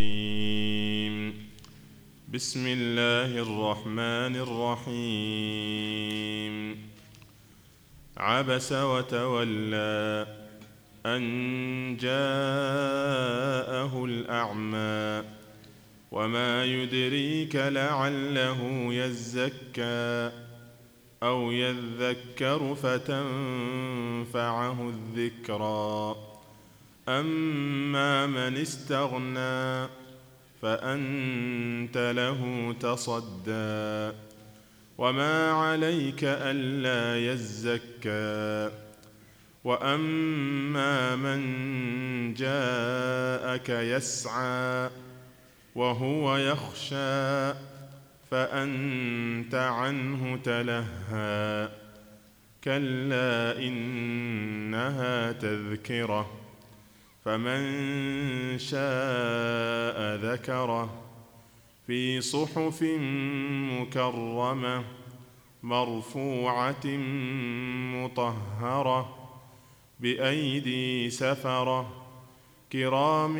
الرجيم. بسم الله الرحمن الرحيم. عبس وتولى أن جاءه الأعمى وما يدريك لعله يزكى أو يذكر فتنفعه الذكرى. أما من استغنى فأنت له تصدى وما عليك ألا يزكى. وأما من جاءك يسعى وهو يخشى فأنت عنه تلهى. كلا إنها تذكرة فمن شاء ذكره في صحف مكرمة مرفوعة مطهرة بأيدي سفرة كرام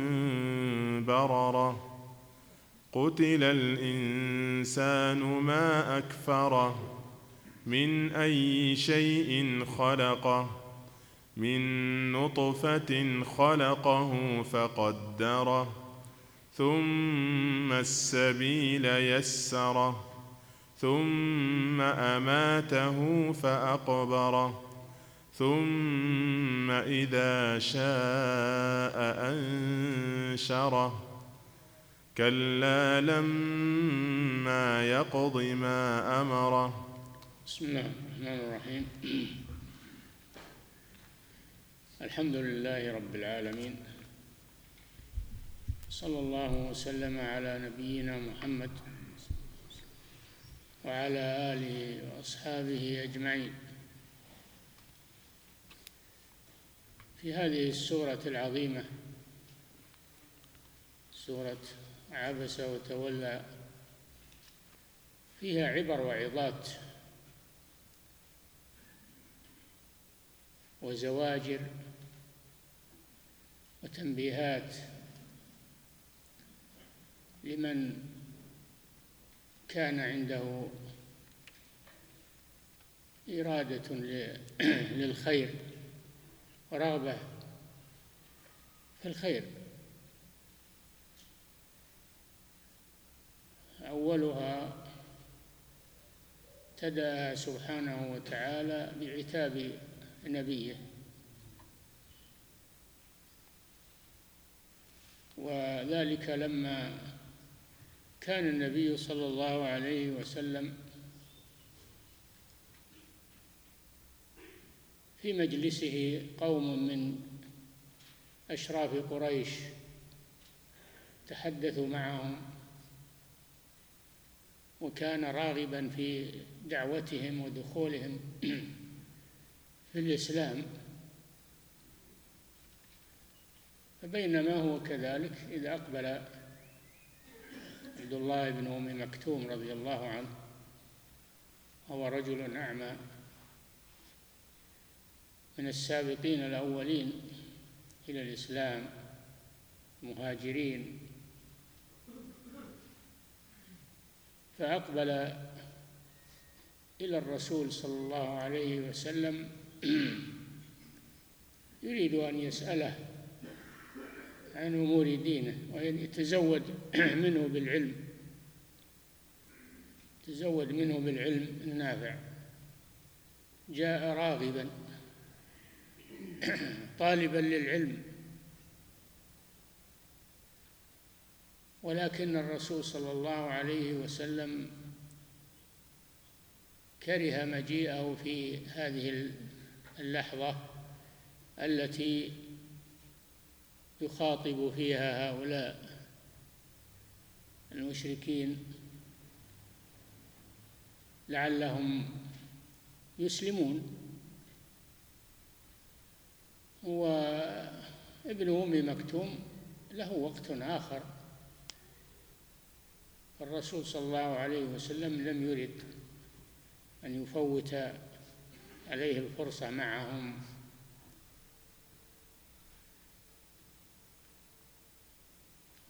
بررة. قتل الإنسان ما أكفره من أي شيء خلقه من نطفة خلقه فقدره ثم السبيل يسره ثم أماته فأقبره ثم إذا شاء أنشره. كلا لما يقض ما أمره. بسم الله الرحمن الرحيم. الحمد لله رب العالمين، صلى الله وسلم على نبينا محمد وعلى آله وأصحابه أجمعين. في هذه السورة العظيمة، سورة عبس وتولى، فيها عبر وعظات وزواجر وتنبيهات لمن كان عنده إرادة للخير ورغبة في الخير. أولها ابتدأ سبحانه وتعالى بعتاب نبيه، وذلك لما كان النبي صلى الله عليه وسلم في مجلسه قوم من أشراف قريش تحدثوا معهم، وكان راغبا في دعوتهم ودخولهم في الإسلام. فبينما هو كذلك إذ أقبل عبد الله بن أم مكتوم رضي الله عنه، هو رجل أعمى من السابقين الأولين إلى الإسلام مهاجرين، فأقبل إلى الرسول صلى الله عليه وسلم يريد أن يسأله عن أمور دينه وأن يتزود منه بالعلم، تزود منه بالعلم النافع. جاء راغبا طالبا للعلم، ولكن الرسول صلى الله عليه وسلم كره مجيئه في هذه اللحظة التي يخاطب فيها هؤلاء المشركين لعلهم يسلمون. وابن أم مكتوم له وقت آخر، الرسول صلى الله عليه وسلم لم يرد أن يفوت عليه الفرصة معهم.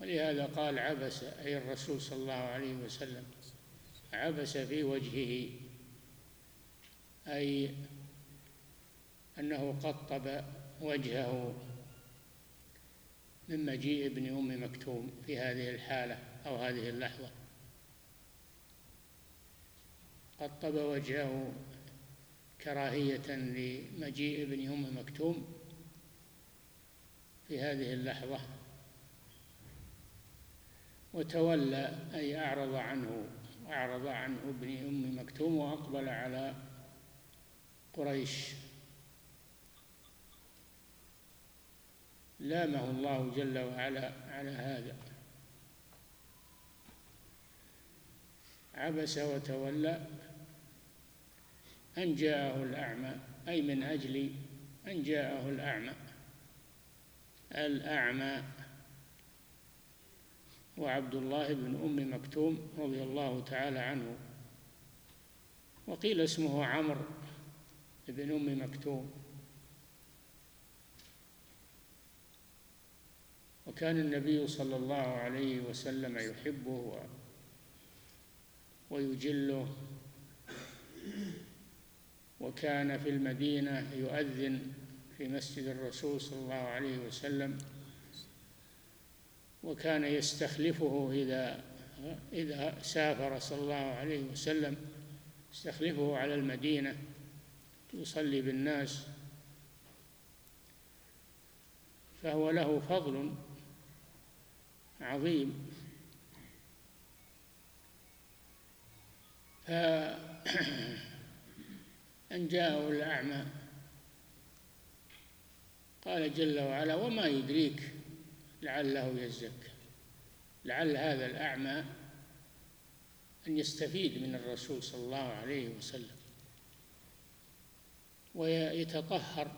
ولهذا قال عبس، أي الرسول صلى الله عليه وسلم، عبس في وجهه، أي أنه قطب وجهه من مجيء ابن أم مكتوم في هذه الحالة أو هذه اللحظة. قطب وجهه كراهية لمجيء ابن أم مكتوم في هذه اللحظة، وتولى أي أعرض عنه ابن أم مكتوم وأقبل على قريش. لامه الله جل وعلا على هذا. عبس وتولى أن جاءه الأعمى، أي من أجل أن جاءه الأعمى وعبد الله بن أم مكتوم رضي الله تعالى عنه، وقيل اسمه عمرو بن أم مكتوم. وكان النبي صلى الله عليه وسلم يحبه ويجله، وكان في المدينة يؤذن في مسجد الرسول صلى الله عليه وسلم، وكان يستخلفه إذا سافر صلى الله عليه وسلم، يستخلفه على المدينة يصلي بالناس، فهو له فضل عظيم. فأن جاءه الأعمى قال جل وعلا: وما يدريك لعله يزكى. لعل هذا الأعمى أن يستفيد من الرسول صلى الله عليه وسلم ويتطهر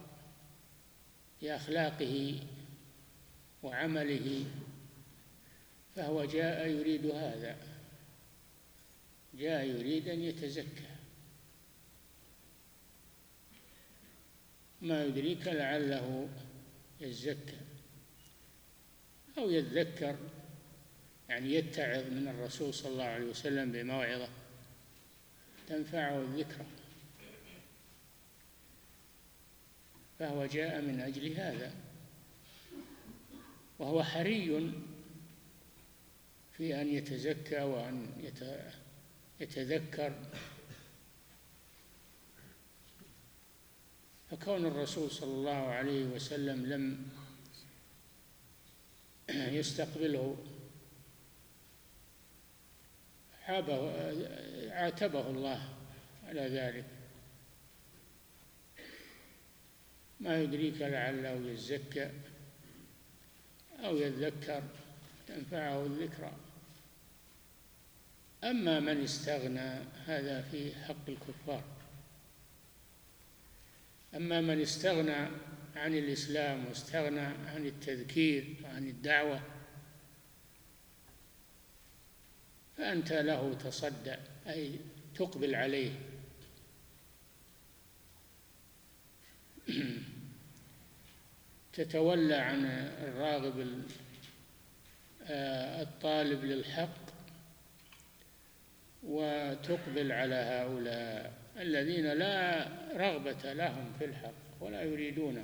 بأخلاقه وعمله، فهو جاء يريد هذا، جاء يريد أن يتزكى. ما يدريك لعله يزكى أو يذكر، يعني يتعظ من الرسول صلى الله عليه وسلم بموعظة تنفعه الذكرى، فهو جاء من أجل هذا، وهو حري في أن يتزكى وأن يتذكر. فكون الرسول صلى الله عليه وسلم لم يستقبله عاتبه الله على ذلك. ما يدريك لعله يزكى أو يذكر تنفعه الذكرى. أما من استغنى، هذا في حق الكفار. أما من استغنى عن الإسلام واستغنى عن التذكير وعن الدعوة فأنت له تصدى، أي تقبل عليه، تتولى عن الراغب الطالب للحق وتقبل على هؤلاء الذين لا رغبة لهم في الحق ولا يريدونه،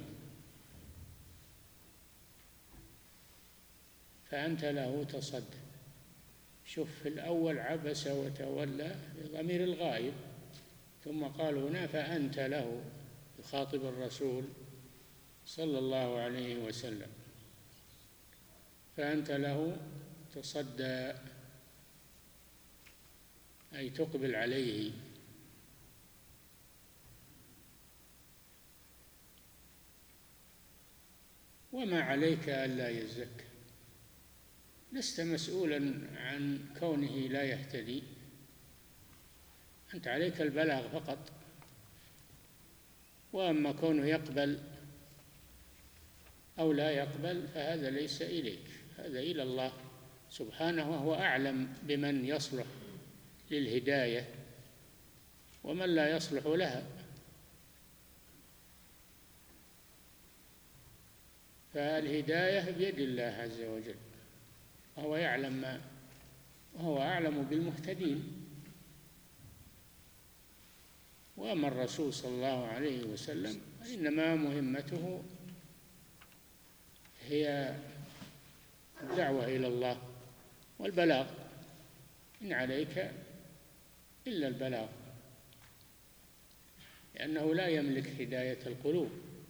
فأنت له تصدى. شوف في الأول عبس وتولى بضمير الغائب، ثم قال هنا فأنت له، يخاطب الرسول صلى الله عليه وسلم، فأنت له تصدى أي تقبل عليه. وما عليك ألا يزكى، لست مسؤولا عن كونه لا يهتدي، أنت عليك البلاغ فقط، وأما كونه يقبل أو لا يقبل فهذا ليس إليك، هذا إلى الله سبحانه، وهو أعلم بمن يصلح للهداية ومن لا يصلح لها. فالهداية بيد الله عز وجل، وهو أعلم بالمهتدين. وأما الرسول صلى الله عليه وسلم إنما مهمته هي الدعوة إلى الله والبلاغ، إن عليك إلا البلاغ، لأنه لا يملك هداية القلوب.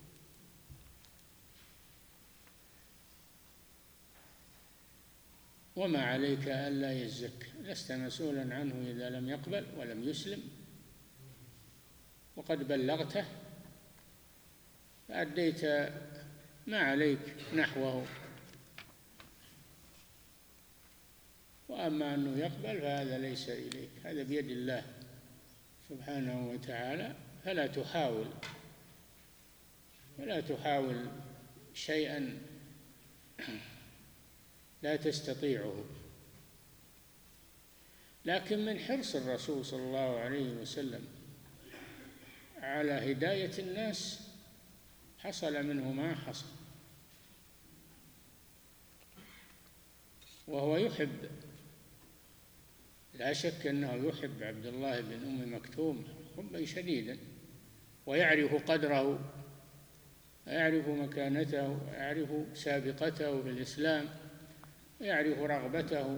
وما عليك ألا يزكى، لست مسؤولا عنه إذا لم يقبل ولم يسلم، وقد بلغته فأديت ما عليك نحوه. وأما أنه يقبل فهذا ليس إليك، هذا بيد الله سبحانه وتعالى. فلا تحاول شيئا لا تستطيعه. لكن من حرص الرسول صلى الله عليه وسلم على هداية الناس حصل منه ما حصل، وهو يحب، لا شك أنه يحب عبد الله بن أم مكتوم حبا شديدا، ويعرف قدره ويعرف مكانته ويعرف سابقته في الإسلام ويعرف رغبته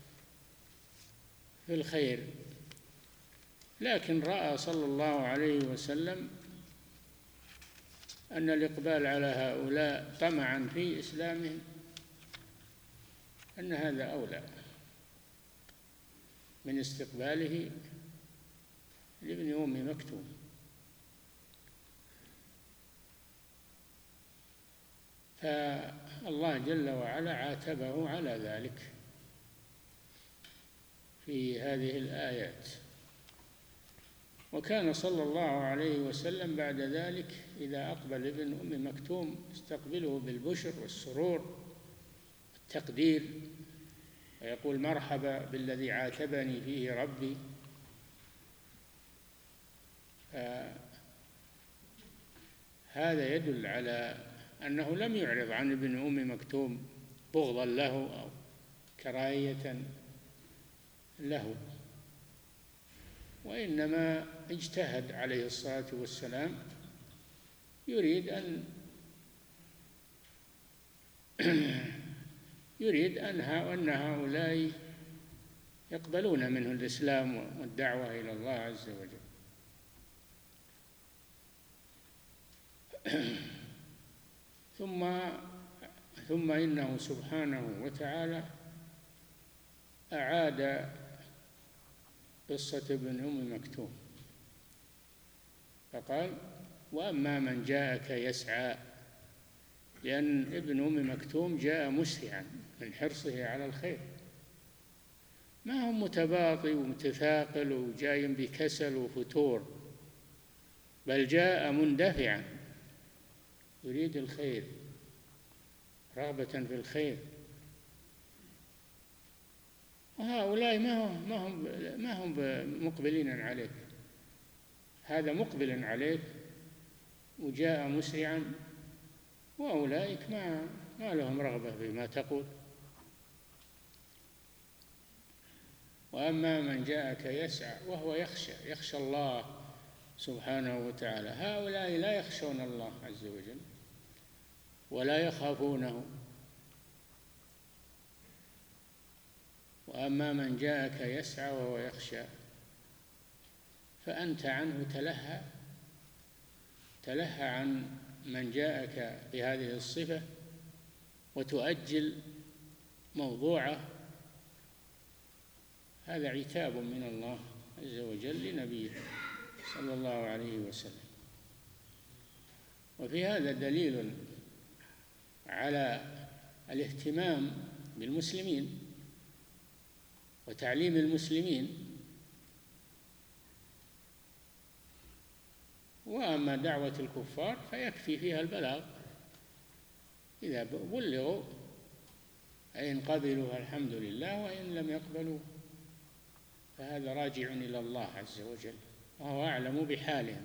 في الخير. لكن رأى صلى الله عليه وسلم أن الإقبال على هؤلاء طمعا في إسلامهم أن هذا أولى من استقباله لابن أم مكتوم. فالله جل وعلا عاتبه على ذلك في هذه الآيات. وكان صلى الله عليه وسلم بعد ذلك إذا أقبل ابن أم مكتوم يستقبله بالبشر والسرور والتقدير، ويقول مرحبا بالذي عاتبني فيه ربي. هذا يدل على أنه لم يعرض عن ابن أم مكتوم بغضا له أو كراهية له، وإنما اجتهد عليه الصلاة والسلام يريد أن هؤلاء يقبلون منه الإسلام والدعوة إلى الله عز وجل. ثم إنه سبحانه وتعالى أعاد قصة ابن أم مكتوم فقال وأما من جاءك يسعى، لأن ابن أم مكتوم جاء مسرعا من حرصه على الخير، ما هو متباطئ ومتثاقل وجاي بكسل وفتور، بل جاء مندفعا يريد الخير رغبة في الخير. وهؤلاء ما هم مقبلين عليك، هذا مقبل عليك وجاء مسرعا، وأولئك ما لهم رغبة فيما تقول. وأما من جاءك يسعى وهو يخشى الله سبحانه وتعالى، هؤلاء لا يخشون الله عز وجل ولا يخافونه. وأما من جاءك يسعى وهو يخشى فأنت عنه تلهى عن من جاءك بهذه الصفة وتؤجل موضوعه. هذا عتاب من الله عز وجل لنبيه صلى الله عليه وسلم. وفي هذا دليل على الاهتمام بالمسلمين وتعليم المسلمين. وأما دعوة الكفار فيكفي فيها البلاغ، إذا بلغوا إن قبلوا الحمد لله، وإن لم يقبلوا فهذا راجع إلى الله عز وجل وهو أعلم بحالهم.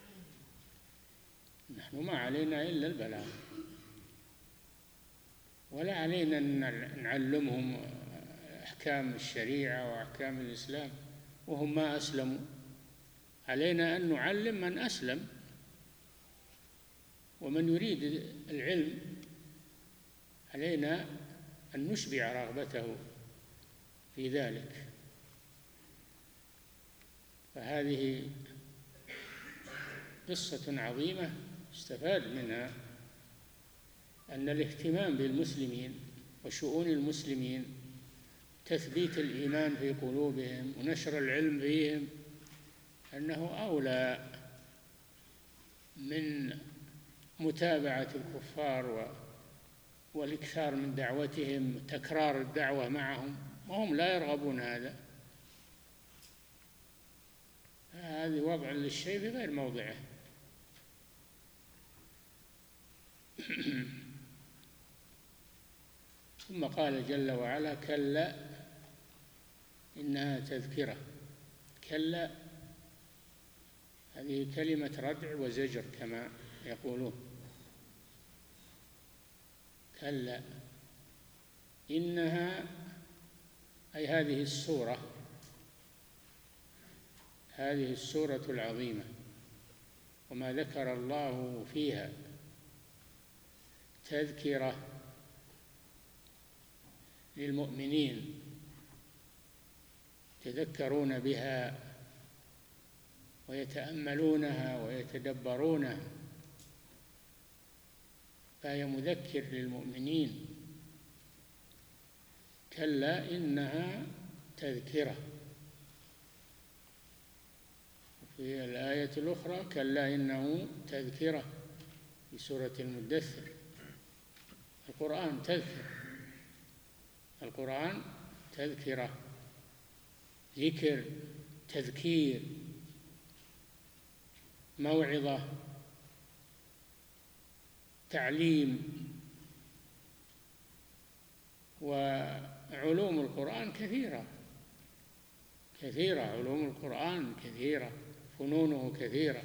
نحن ما علينا إلا البلاغ. ولا علينا أن نعلمهم أحكام الشريعة وأحكام الإسلام وهم ما أسلموا. علينا أن نعلم من أسلم ومن يريد العلم، علينا أن نشبع رغبته في ذلك. فهذه قصة عظيمة استفاد منها أن الاهتمام بالمسلمين وشؤون المسلمين، تثبيت الإيمان في قلوبهم ونشر العلم فيهم، أنه أولى من متابعة الكفار والإكثار من دعوتهم، تكرار الدعوة معهم، وهم لا يرغبون هذا. هذا وضع للشيء في غير موضعه. ثم قال جل وعلا: كلا إنها تذكرة. كلا هذه كلمة ردع وزجر كما يقولون. كلا إنها أي هذه السورة، هذه السورة العظيمة وما ذكر الله فيها تذكرة للمؤمنين يتذكرون بها ويتأملونها ويتدبرونها، فهي مذكر للمؤمنين. كلا إنها تذكرة. في الآية الأخرى: كلا إنه تذكرة، في سورة المدثر. القرآن تذكر، القرآن تذكرة، ذكر، تذكير، موعظة، تعليم. وعلوم القرآن كثيرة كثيرة، علوم القرآن كثيرة، فنونه كثيرة،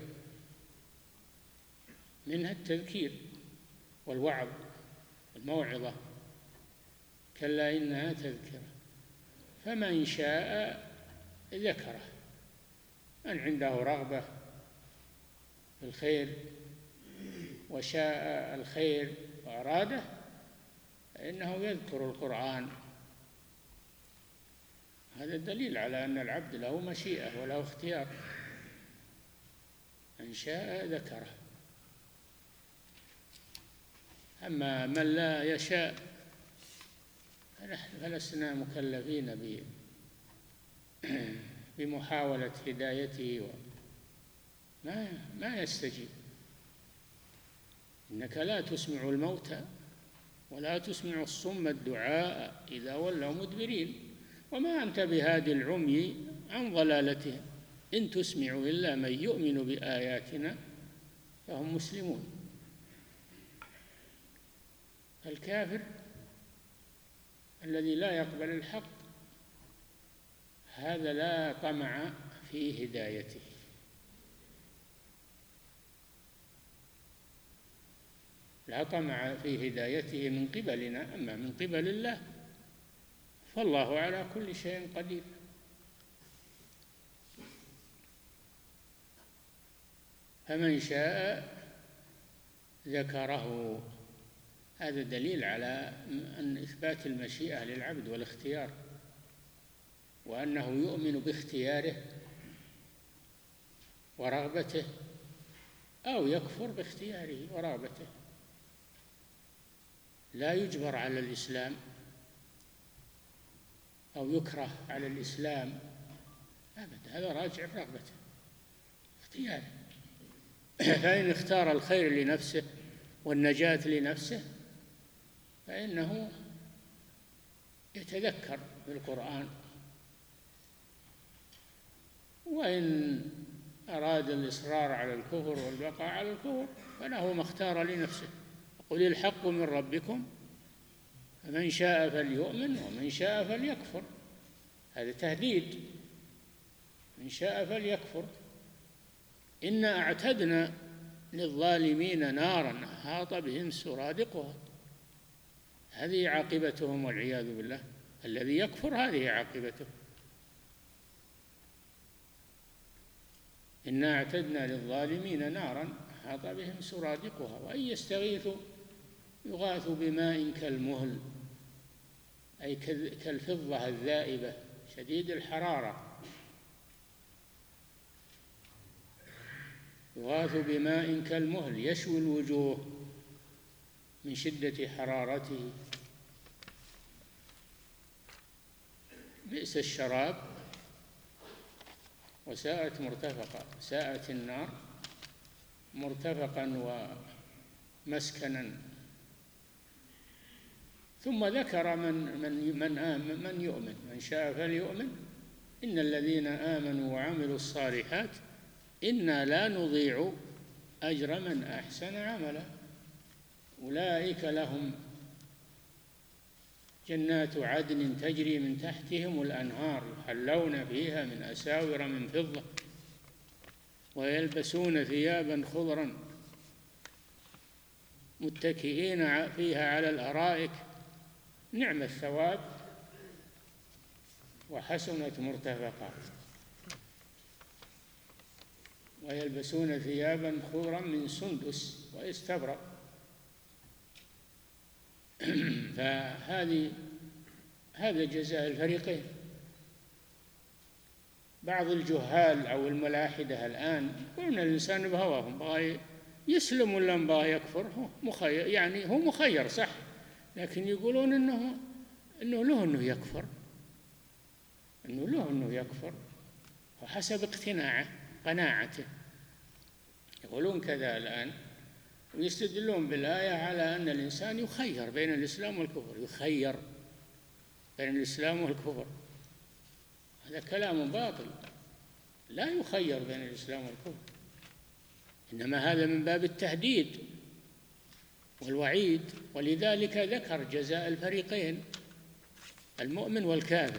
منها التذكير والوعظ والموعظة. كلا إنها تذكرة فمن شاء ذكره، من عنده رغبة في الخير وشاء الخير وأراده فإنه يذكر القرآن. هذا الدليل على أن العبد له مشيئة وله اختيار، من شاء ذكره. أما من لا يشاء فلسنا مكلفين بمحاولة هدايته، ما يستجيب. إنك لا تسمع الموتى ولا تسمع الصم الدعاء إذا ولوا مدبرين وما أنت بهادي العمي عن ضلالتهم إن تسمع إلا من يؤمن بآياتنا فهم مسلمون. الكافر الذي لا يقبل الحق هذا لا طمع في هدايته، لا طمع في هدايته من قبلنا، أما من قبل الله فالله على كل شيء قدير. فمن شاء ذكره. هذا دليل على أن إثبات المشيئة للعبد والاختيار، وأنه يؤمن باختياره ورغبته أو يكفر باختياره ورغبته، لا يجبر على الإسلام أو يكره على الإسلام أبدا، هذا راجع رغبته اختياره. فإن اختار الخير لنفسه والنجاة لنفسه فإنه يتذكر بالقرآن، وإن أراد الإصرار على الكفر والبقاء على الكفر فله ما اختار لنفسه. قل الحق من ربكم فمن شاء فليؤمن ومن شاء فليكفر. هذا تهديد، من شاء فليكفر. إنا أعتدنا للظالمين نارا أحاط بهم سرادقها. هذه عاقبتهم والعياذ بالله. الذي يكفر هذه عاقبته. إنا أعتدنا للظالمين نارا أحاط بهم سرادقها وإن يستغيثوا يغاثوا بماء كالمهل، أي كالفضة الذائبة شديد الحرارة. يغاث بماء كالمهل يشوي الوجوه من شدة حرارته. بئس الشراب وساءت مرتفقا. ساءت النار مرتفقا ومسكنا. ثم ذكر من يؤمن، من شاء فليؤمن. إن الذين آمنوا وعملوا الصالحات إنا لا نضيع أجر من أحسن عملا. أولئك لهم جنات عدن تجري من تحتهم الأنهار يحلون فيها من أساور من فضة ويلبسون ثيابا خضرا متكئين فيها على الأرائك نعم الثواب وحسنت مرتفقا. ويلبسون ثيابا خضرا من سندس واستبرق. هذا جزاء الفريقين. بعض الجهال أو الملاحدة الآن يقولون الإنسان بهواهم بغى يسلم ولا بغى يكفر، هو مخير، يعني هو مخير صح، لكن يقولون إنه له إنه يكفر، إنه له إنه يكفر وحسب قناعته. يقولون كذا الآن ويستدلون بالآية على أن الإنسان يخير بين الإسلام والكفر، يخير بين الإسلام والكفر. هذا كلام باطل، لا يخير بين الإسلام والكفر، إنما هذا من باب التهديد والوعيد. ولذلك ذكر جزاء الفريقين المؤمن والكافر.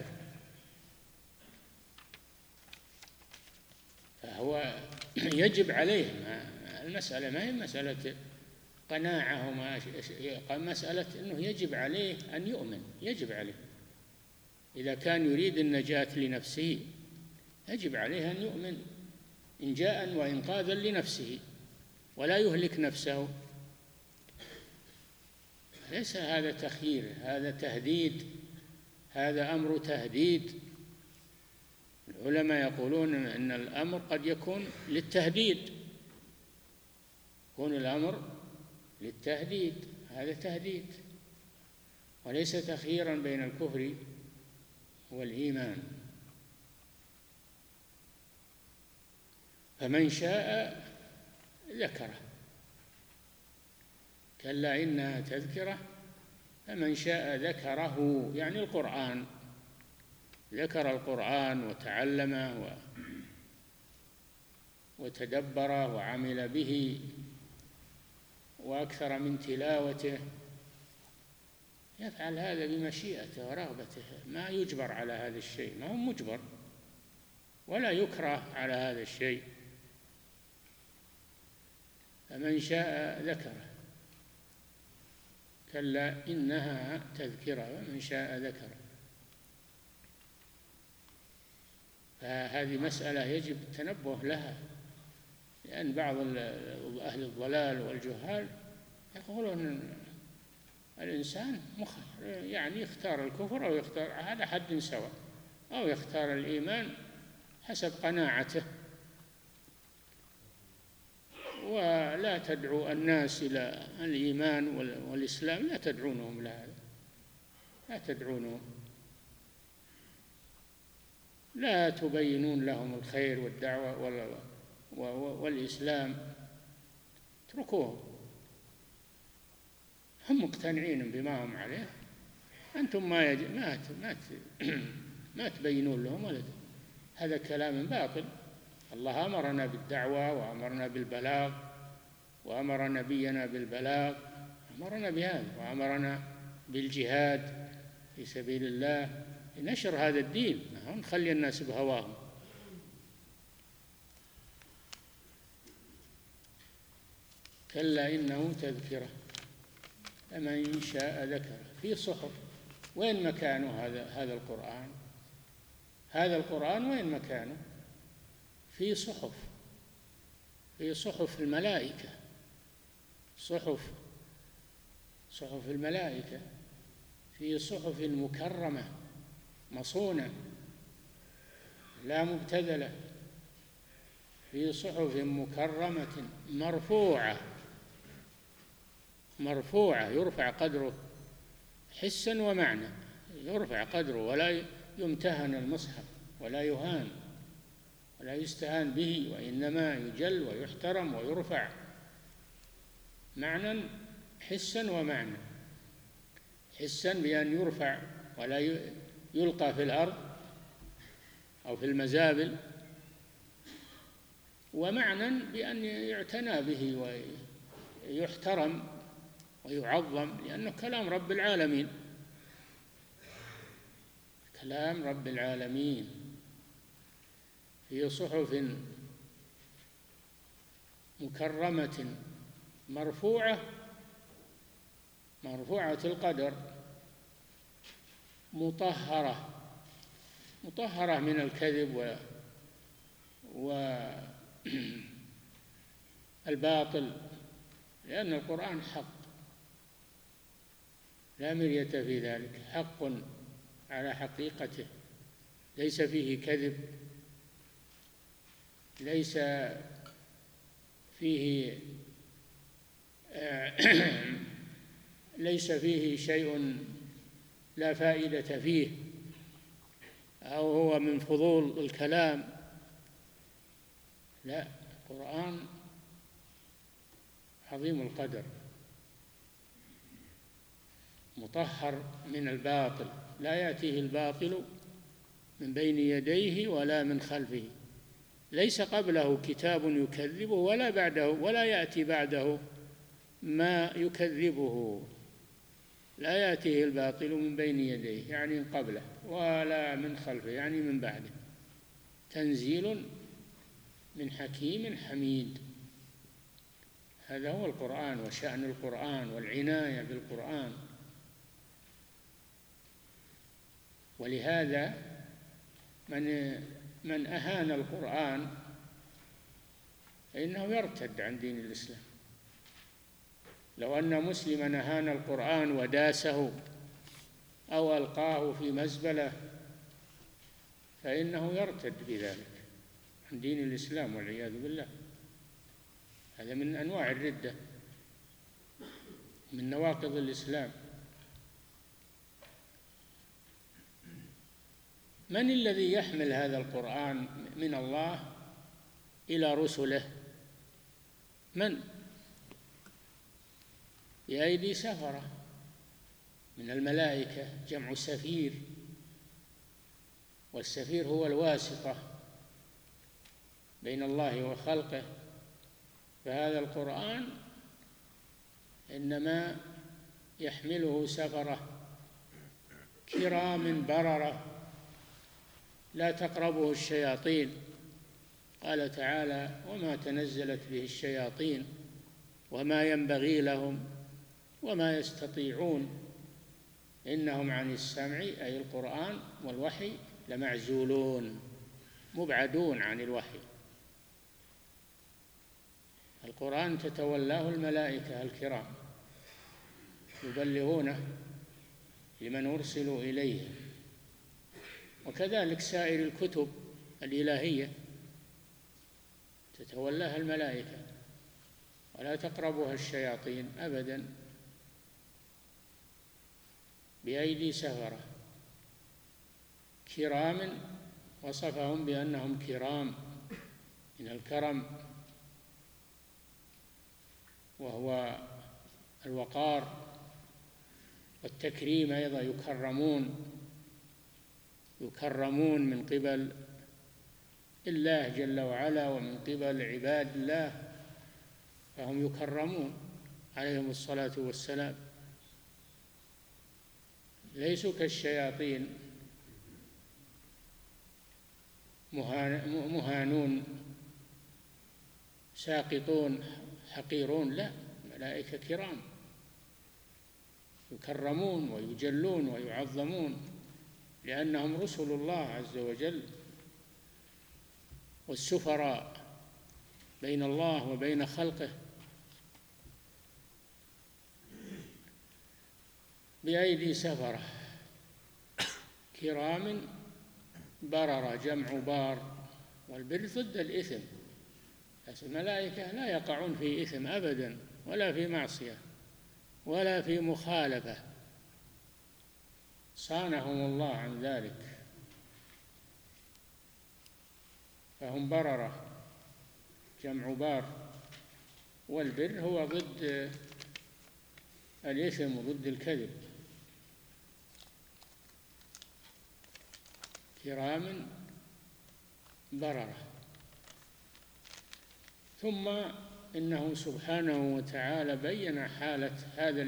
فهو يجب عليه، المسألة ما هي مسألة قناعة مسألة أنه يجب عليه أن يؤمن. يجب عليه إذا كان يريد النجاة لنفسه يجب عليه أن يؤمن إنجاء وإنقاذا لنفسه ولا يهلك نفسه. ليس هذا تخيير، هذا تهديد، هذا أمر تهديد. العلماء يقولون أن الأمر قد يكون للتهديد، يكون الأمر للتهديد، هذا تهديد وليس تخييرا بين الكفر والإيمان. فمن شاء ذكره. كلا إنها تذكرة فمن شاء ذكره، يعني القرآن، ذكر القرآن وتعلمه وتدبره وعمل به وأكثر من تلاوته، يفعل هذا بمشيئته ورغبته، ما يجبر على هذا الشيء، ما هو مجبر ولا يكره على هذا الشيء. فمن شاء ذكره. كلا إنها تذكرة ومن شاء ذكره. فهذه مسألة يجب التنبه لها، لأن بعض أهل الضلال والجهال يقولون الإنسان مخير، يعني يختار الكفر أو يختار على حد سواء، أو يختار الإيمان حسب قناعته. ولا تدعو الناس إلى الإيمان والإسلام، لا تدعونهم لهذا، لا تدعونهم، لا تبينون لهم الخير والدعوة والإسلام، اتركوهم، هم مقتنعين بما هم عليه، أنتم ما تبينون لهم ولا. هذا كلام باطل. الله أمرنا بالدعوة وأمرنا بالبلاغ وأمر نبينا بالبلاغ، أمرنا بهذا، وأمرنا بالجهاد في سبيل الله لنشر هذا الدين، ما نخلي الناس بهواهم. كلا إنه تذكرة فمن شاء ذكره في صحف. وين مكانه هذا القرآن؟ هذا القرآن وين مكانه؟ في صحف، في صحف الملائكة، صحف الملائكة، في صحف مكرمة مصونة لا مبتذلة، في صحف مكرمة مرفوعة يرفع قدره حسا ومعنى، يرفع قدره ولا يمتهن المصحف ولا يهان ولا يستهان به، وإنما يجل ويحترم ويرفع معنى حسا ومعنى. حسا بأن يرفع ولا يلقى في الأرض أو في المزابل، ومعنى بأن يعتنى به ويحترم ويعظم، لأنه كلام رب العالمين، كلام رب العالمين. في صحف مكرمة مرفوعة القدر، مطهرة من الكذب والباطل، لأن القرآن حق لا مرية في ذلك، حق على حقيقته، ليس فيه كذب، ليس فيه ليس فيه شيء لا فائدة فيه أو هو من فضول الكلام، لا، القرآن عظيم القدر، مطهر من الباطل، لا يأتيه الباطل من بين يديه ولا من خلفه، ليس قبله كتاب يكذبه ولا بعده، ولا يأتي بعده ما يكذبه، لا يأتيه الباطل من بين يديه يعني من قبله، ولا من خلفه يعني من بعده، تنزيل من حكيم حميد. هذا هو القرآن وشأن القرآن والعناية بالقرآن. ولهذا من أهان القرآن فإنه يرتد عن دين الإسلام. لو أن مسلما أهان القرآن وداسه أو ألقاه في مزبلة فإنه يرتد بذلك عن دين الإسلام والعياذ بالله. هذا من أنواع الردة، من نواقض الإسلام. من الذي يحمل هذا القرآن من الله إلى رسله؟ من؟ بأيدي سفرة من الملائكة، جمع سفير، والسفير هو الواسطة بين الله وخلقه. فهذا القرآن إنما يحمله سفرة كرام بررة لا تقربه الشياطين. قال تعالى: وما تنزلت به الشياطين وما ينبغي لهم وما يستطيعون إنهم عن السمع أي القرآن والوحي لمعزولون، مبعدون عن الوحي. القرآن تتولاه الملائكة الكرام يبلغونه لمن أرسلوا إليه، وكذلك سائر الكتب الإلهية تتولاها الملائكة ولا تقربها الشياطين أبدا، بأيدي سفرة كرام، وصفهم بأنهم كرام من الكرم وهو الوقار والتكريم أيضا، يكرمون من قبل الله جل وعلا ومن قبل عباد الله، فهم يكرمون عليهم الصلاة والسلام، ليسوا كالشياطين مهانون ساقطون حقيرون، لا، ملائكة كرام يكرمون ويجلون ويعظمون لأنهم رسل الله عز وجل والسفراء بين الله وبين خلقه بأيدي سفرة كرام بررة، جمع بار، والبر ضد الإثم. الملائكة لا يقعون في إثم أبدا، ولا في معصية، ولا في مخالفة، صانهم الله عن ذلك، فهم بررة، جمع بار. والبر هو ضد الإثم وضد الكذب. كرام بررة. ثم إنه سبحانه وتعالى بين حالة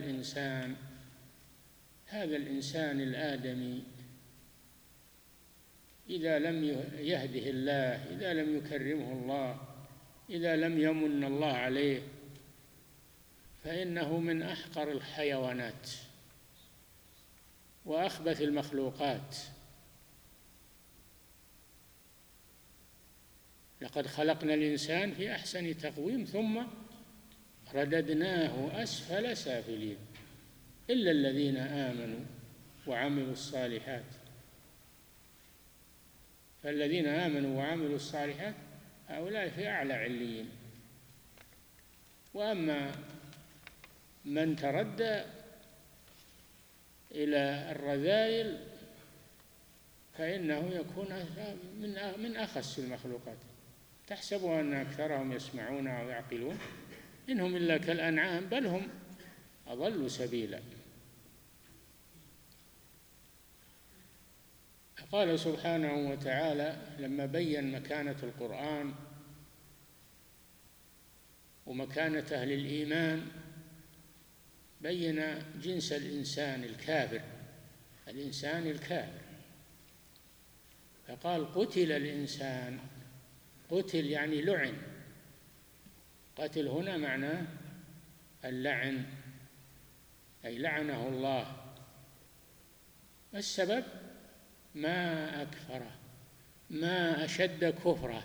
هذا الإنسان الآدمي إذا لم يهده الله، إذا لم يكرمه الله، إذا لم يمن الله عليه، فإنه من أحقر الحيوانات وأخبث المخلوقات. لقد خلقنا الإنسان في أحسن تقويم ثم رددناه أسفل سافلين إلا الذين آمنوا وعملوا الصالحات. فالذين آمنوا وعملوا الصالحات هؤلاء في أعلى عليين. وأما من تردى إلى الرذائل فإنه يكون من أخس المخلوقات. تحسب أن أكثرهم يسمعون أو يعقلون، إنهم إلا كالأنعام بل هم أضل سبيلا. قال سبحانه وتعالى لما بين مكانة القرآن ومكانة أهل الإيمان، بين جنس الإنسان الكافر، الإنسان الكافر، فقال قتل الإنسان. قتل يعني لعن. قتل هنا معناه اللعن، أي لعنه الله. السبب ما أكفره، ما أشد كفره،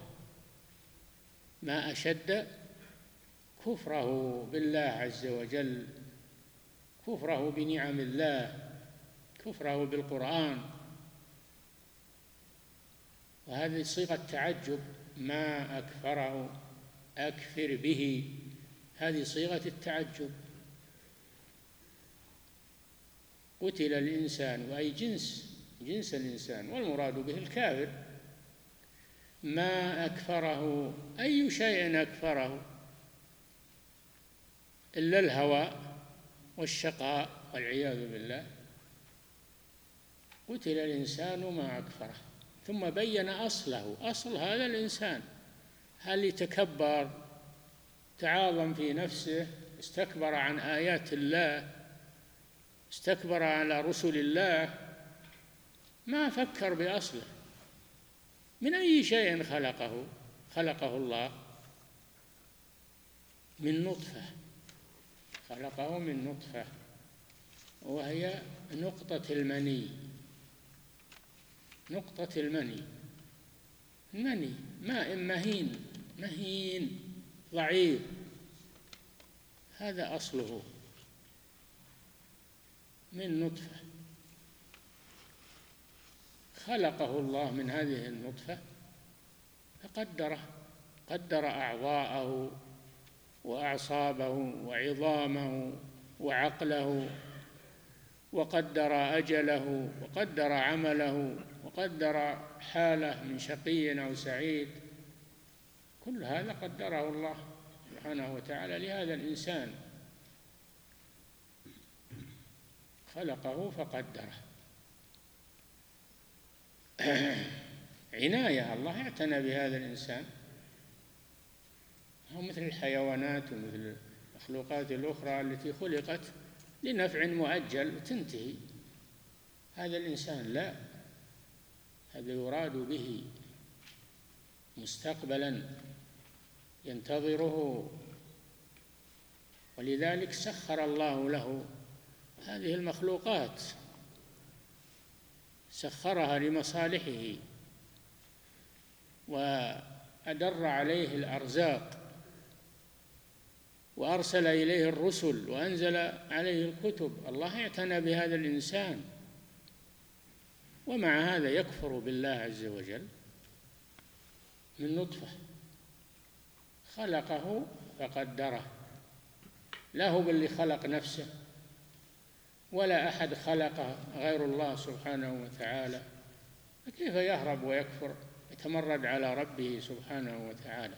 ما أشد كفره بالله عز وجل، كفره بنعم الله، كفره بالقرآن. وهذه صيغة تعجب، ما أكفره، أكفر به، هذه صيغة التعجب. قتل الإنسان، وأي جنس الإنسان، والمراد به الكافر. ما أكفره، أي شيء أكفره إلا الهوى والشقاء والعياذ بالله. قتل الإنسان ما أكفره. ثم بين أصله، أصل هذا الإنسان، هل يتكبر، تعاظم في نفسه، استكبر عن آيات الله، استكبر على رسل الله، ما فكر بأصله. من أي شيء خلقه الله؟ من نطفة، خلقه من نطفة، وهي نقطة المني. نقطة المني ماء مهين ضعيف، هذا أصله، من نطفة. خلقه الله من هذه النطفة فقدره، قدر أعضاءه وأعصابه وعظامه وعقله، وقدر أجله، وقدر عمله، وقدر حاله من شقي أو سعيد. كل هذا قدره الله سبحانه وتعالى لهذا الإنسان، خلقه فقدره. عناية، الله اعتنى بهذا الإنسان. هو مثل الحيوانات ومثل المخلوقات الأخرى التي خلقت لنفع مؤجل وتنتهي. هذا الإنسان لا، هذا يراد به مستقبلا ينتظره. ولذلك سخر الله له هذه المخلوقات سخرها لمصالحه، وأدر عليه الأرزاق، وأرسل إليه الرسل، وأنزل عليه الكتب. الله اعتنى بهذا الإنسان، ومع هذا يكفر بالله عز وجل. من نطفة خلقه فقدره، لا هو باللي خلق نفسه ولا أحد خلقه غير الله سبحانه وتعالى، فكيف يهرب ويكفر يتمرد على ربه سبحانه وتعالى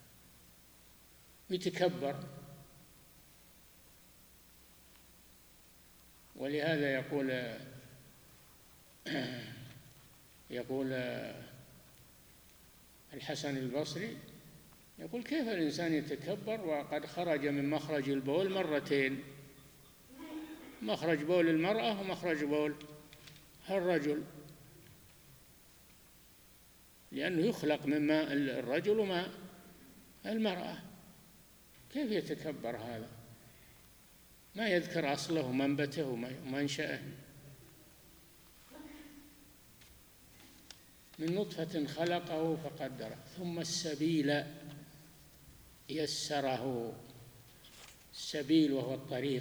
ويتكبر؟ ولهذا يقول الحسن البصري، يقول: كيف الإنسان يتكبر وقد خرج من مخرج البول مرتين، مخرج بول المرأة ومخرج بول الرجل، لأنه يخلق من ماء الرجل وماء المرأة. كيف يتكبر هذا؟ ما يذكر أصله ومنبته ومنشأه. من نطفة خلقه فقدره ثم السبيل يسره. السبيل وهو الطريق،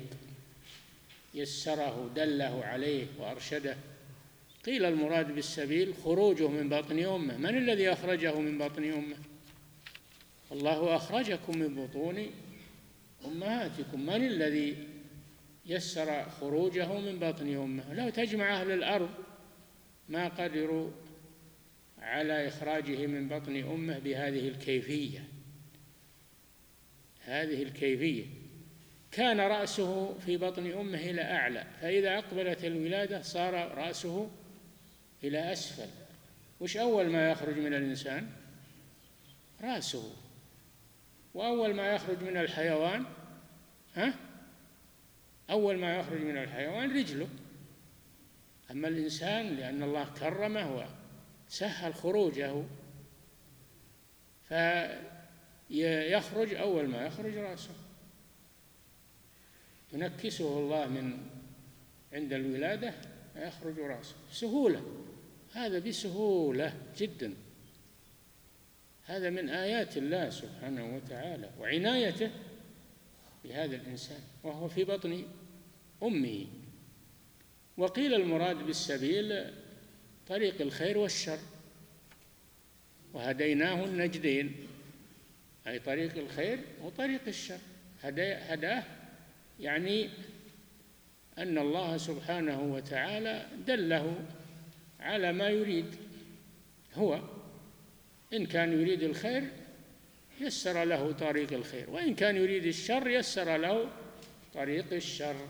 يسره دله عليه وأرشده. قيل المراد بالسبيل خروجه من بطن أمه. من الذي أخرجه من بطن أمه؟ الله أخرجكم من بطون أمهاتكم. من الذي يسر خروجه من بطن أمه؟ لو تجمع أهل الأرض ما قدروا على إخراجه من بطن أمه بهذه الكيفية. هذه الكيفية كان رأسه في بطن أمه إلى أعلى، فإذا أقبلت الولادة صار رأسه إلى أسفل. وش أول ما يخرج من الإنسان؟ رأسه. وأول ما يخرج من الحيوان أول ما يخرج من الحيوان رجله. أما الإنسان لأن الله كرمه وسهل خروجه فيخرج أول ما يخرج رأسه، ينكسه الله من عند الولادة فيخرج رأسه سهولة. هذا بسهولة جدا. هذا من آيات الله سبحانه وتعالى وعنايته بهذا الإنسان وهو في بطن أمه. وقيل المراد بالسبيل طريق الخير والشر، وهديناه النجدين، أي طريق الخير وطريق الشر. هداه يعني أن الله سبحانه وتعالى دله على ما يريد هو. إن كان يريد الخير يسر له طريق الخير، وإن كان يريد الشر يسر له طريق الشر.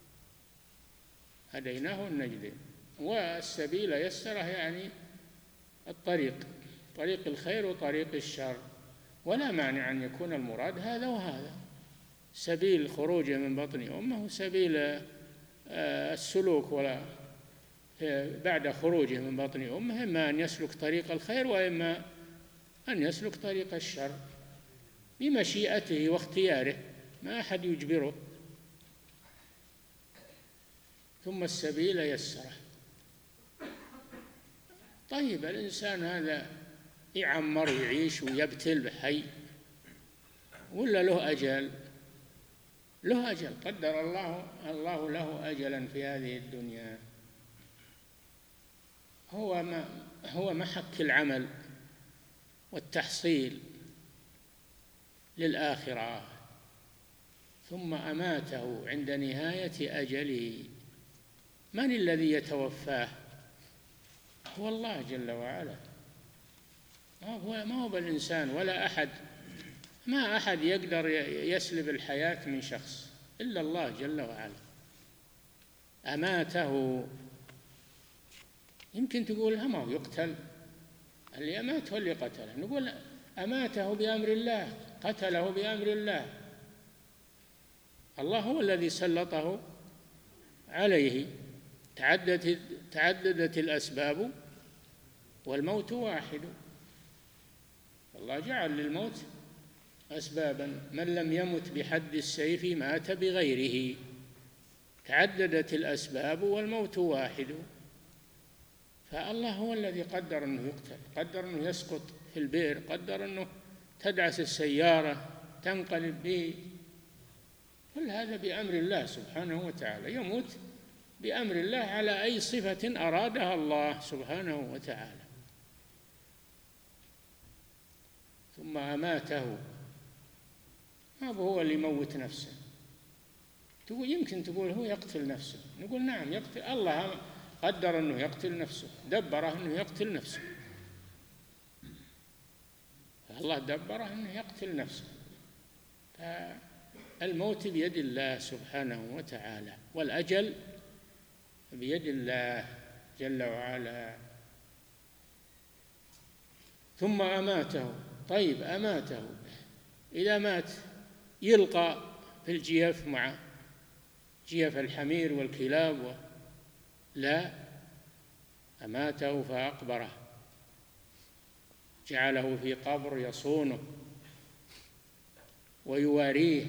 هديناه النجدين. والسبيل يسره يعني الطريق، طريق الخير وطريق الشر. ولا مانع أن يكون المراد هذا وهذا، سبيل خروجه من بطن أمه وسبيل السلوك ولا بعد خروجه من بطن أمه، إما أن يسلك طريق الخير وإما أن يسلك طريق الشر بمشيئته واختياره، ما أحد يجبره. ثم السبيل يسره. طيب الإنسان هذا يعمر ويعيش ويبتل بحي ولا له أجل؟ له أجل، قدر الله له أجلا في هذه الدنيا، هو محك العمل والتحصيل للآخرة. ثم أماته عند نهاية أجله. من الذي يتوفاه؟ هو الله جل وعلا، ما هو بالإنسان ولا أحد. ما أحد يقدر يسلب الحياة من شخص إلا الله جل وعلا. أماته. يمكن تقول ما هو يقتل، اللي أماته اللي قتله. نقول أماته بأمر الله، قتله بأمر الله. الله هو الذي سلطه عليه. تعددت الأسباب والموت واحد. الله جعل للموت أسبابا. من لم يمت بحد السيف مات بغيره، تعددت الأسباب والموت واحد. فالله هو الذي قدر أنه يقتل، قدر أنه يسقط في البئر، قدر أنه تدعس السيارة تنقلب به، كل هذا بأمر الله سبحانه وتعالى، يموت بأمر الله على أي صفة أرادها الله سبحانه وتعالى. ثم أماته، ما هو اللي يموت نفسه. يمكن تقول هو يقتل نفسه، نقول نعم يقتل، الله قدر أنه يقتل نفسه، دبره أنه يقتل نفسه، الله دبره أنه يقتل نفسه. فالموت بيد الله سبحانه وتعالى، والأجل بيد الله جل وعلا. ثم أماته. طيب أماته، إذا مات يلقى في الجيف مع جيف الحمير والكلاب؟ لا، أماته فأقبره، جعله في قبر يصونه ويواريه،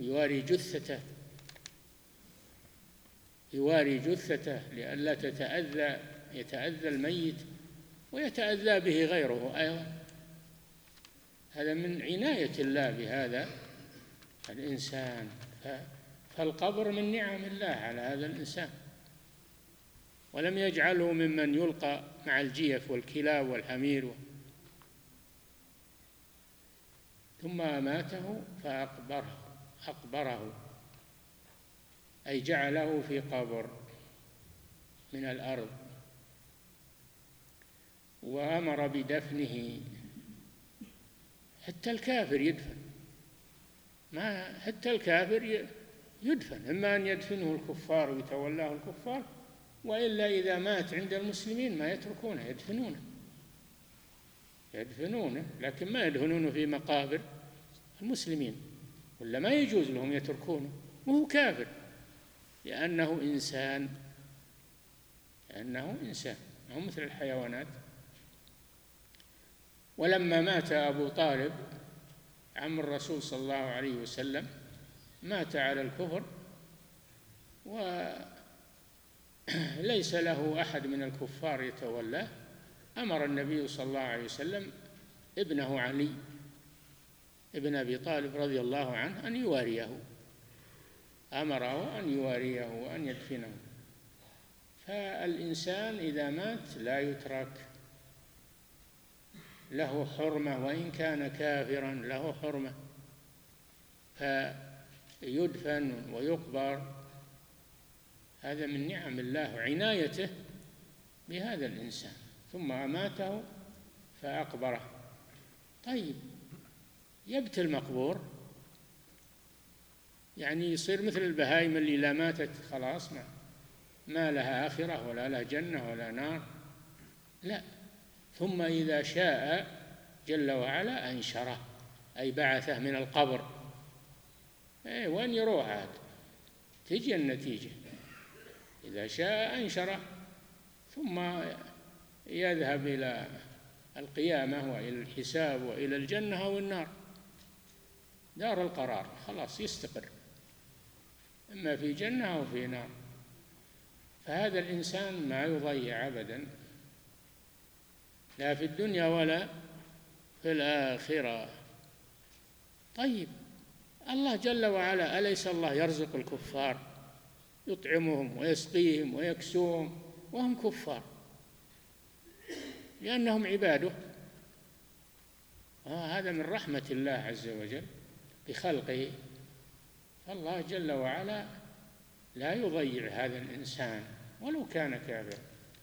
يواري جثته لئلا يتأذى الميت ويتأذى به غيره أيضا. هذا من عناية الله بهذا الإنسان. فالقبر من نعم الله على هذا الإنسان، ولم يجعله ممن يلقى مع الجيف والكلاب والحمير. ثم أماته فأقبره، أي جعله في قبر من الأرض، وأمر بدفنه. حتى الكافر يدفن، حتى الكافر يدفن، إما أن يدفنه الكفار ويتولاه الكفار، وإلا إذا مات عند المسلمين ما يتركونه، يدفنونه، لكن ما يدفنونه في مقابر المسلمين، ولا ما يجوز لهم يتركونه، وهو كافر، لأنه إنسان، هو مثل الحيوانات. ولما مات أبو طالب عم الرسول صلى الله عليه وسلم، مات على الكفر وليس له أحد من الكفار يتولاه، أمر النبي صلى الله عليه وسلم ابنه علي ابن أبي طالب رضي الله عنه أن يواريه، أمره أن يواريه وأن يدفنه. فالإنسان إذا مات لا يترك، له حرمة، وإن كان كافرا له حرمة، فيدفن ويقبر. هذا من نعم الله وعنايته بهذا الإنسان. ثم أماته فأقبره. طيب يبتل المقبور، يعني يصير مثل البهائم اللي لا ماتت خلاص ما لها آخرة ولا لها جنة ولا نار، لا. ثم إذا شاء جل وعلا أنشره، أي بعثه من القبر. وين يروح عاد؟ تجي النتيجة، إذا شاء أنشره، ثم يذهب إلى القيامة وإلى الحساب وإلى الجنة أو النار، دار القرار، خلاص يستقر، إما في جنة أو في نار. فهذا الإنسان ما يضيع أبدا، لا في الدنيا ولا في الآخرة. طيب الله جل وعلا أليس الله يرزق الكفار، يطعمهم ويسقيهم ويكسوهم وهم كفار لأنهم عباده؟ هذا من رحمة الله عز وجل بخلقه. فالله جل وعلا لا يضيع هذا الإنسان ولو كان كافرا.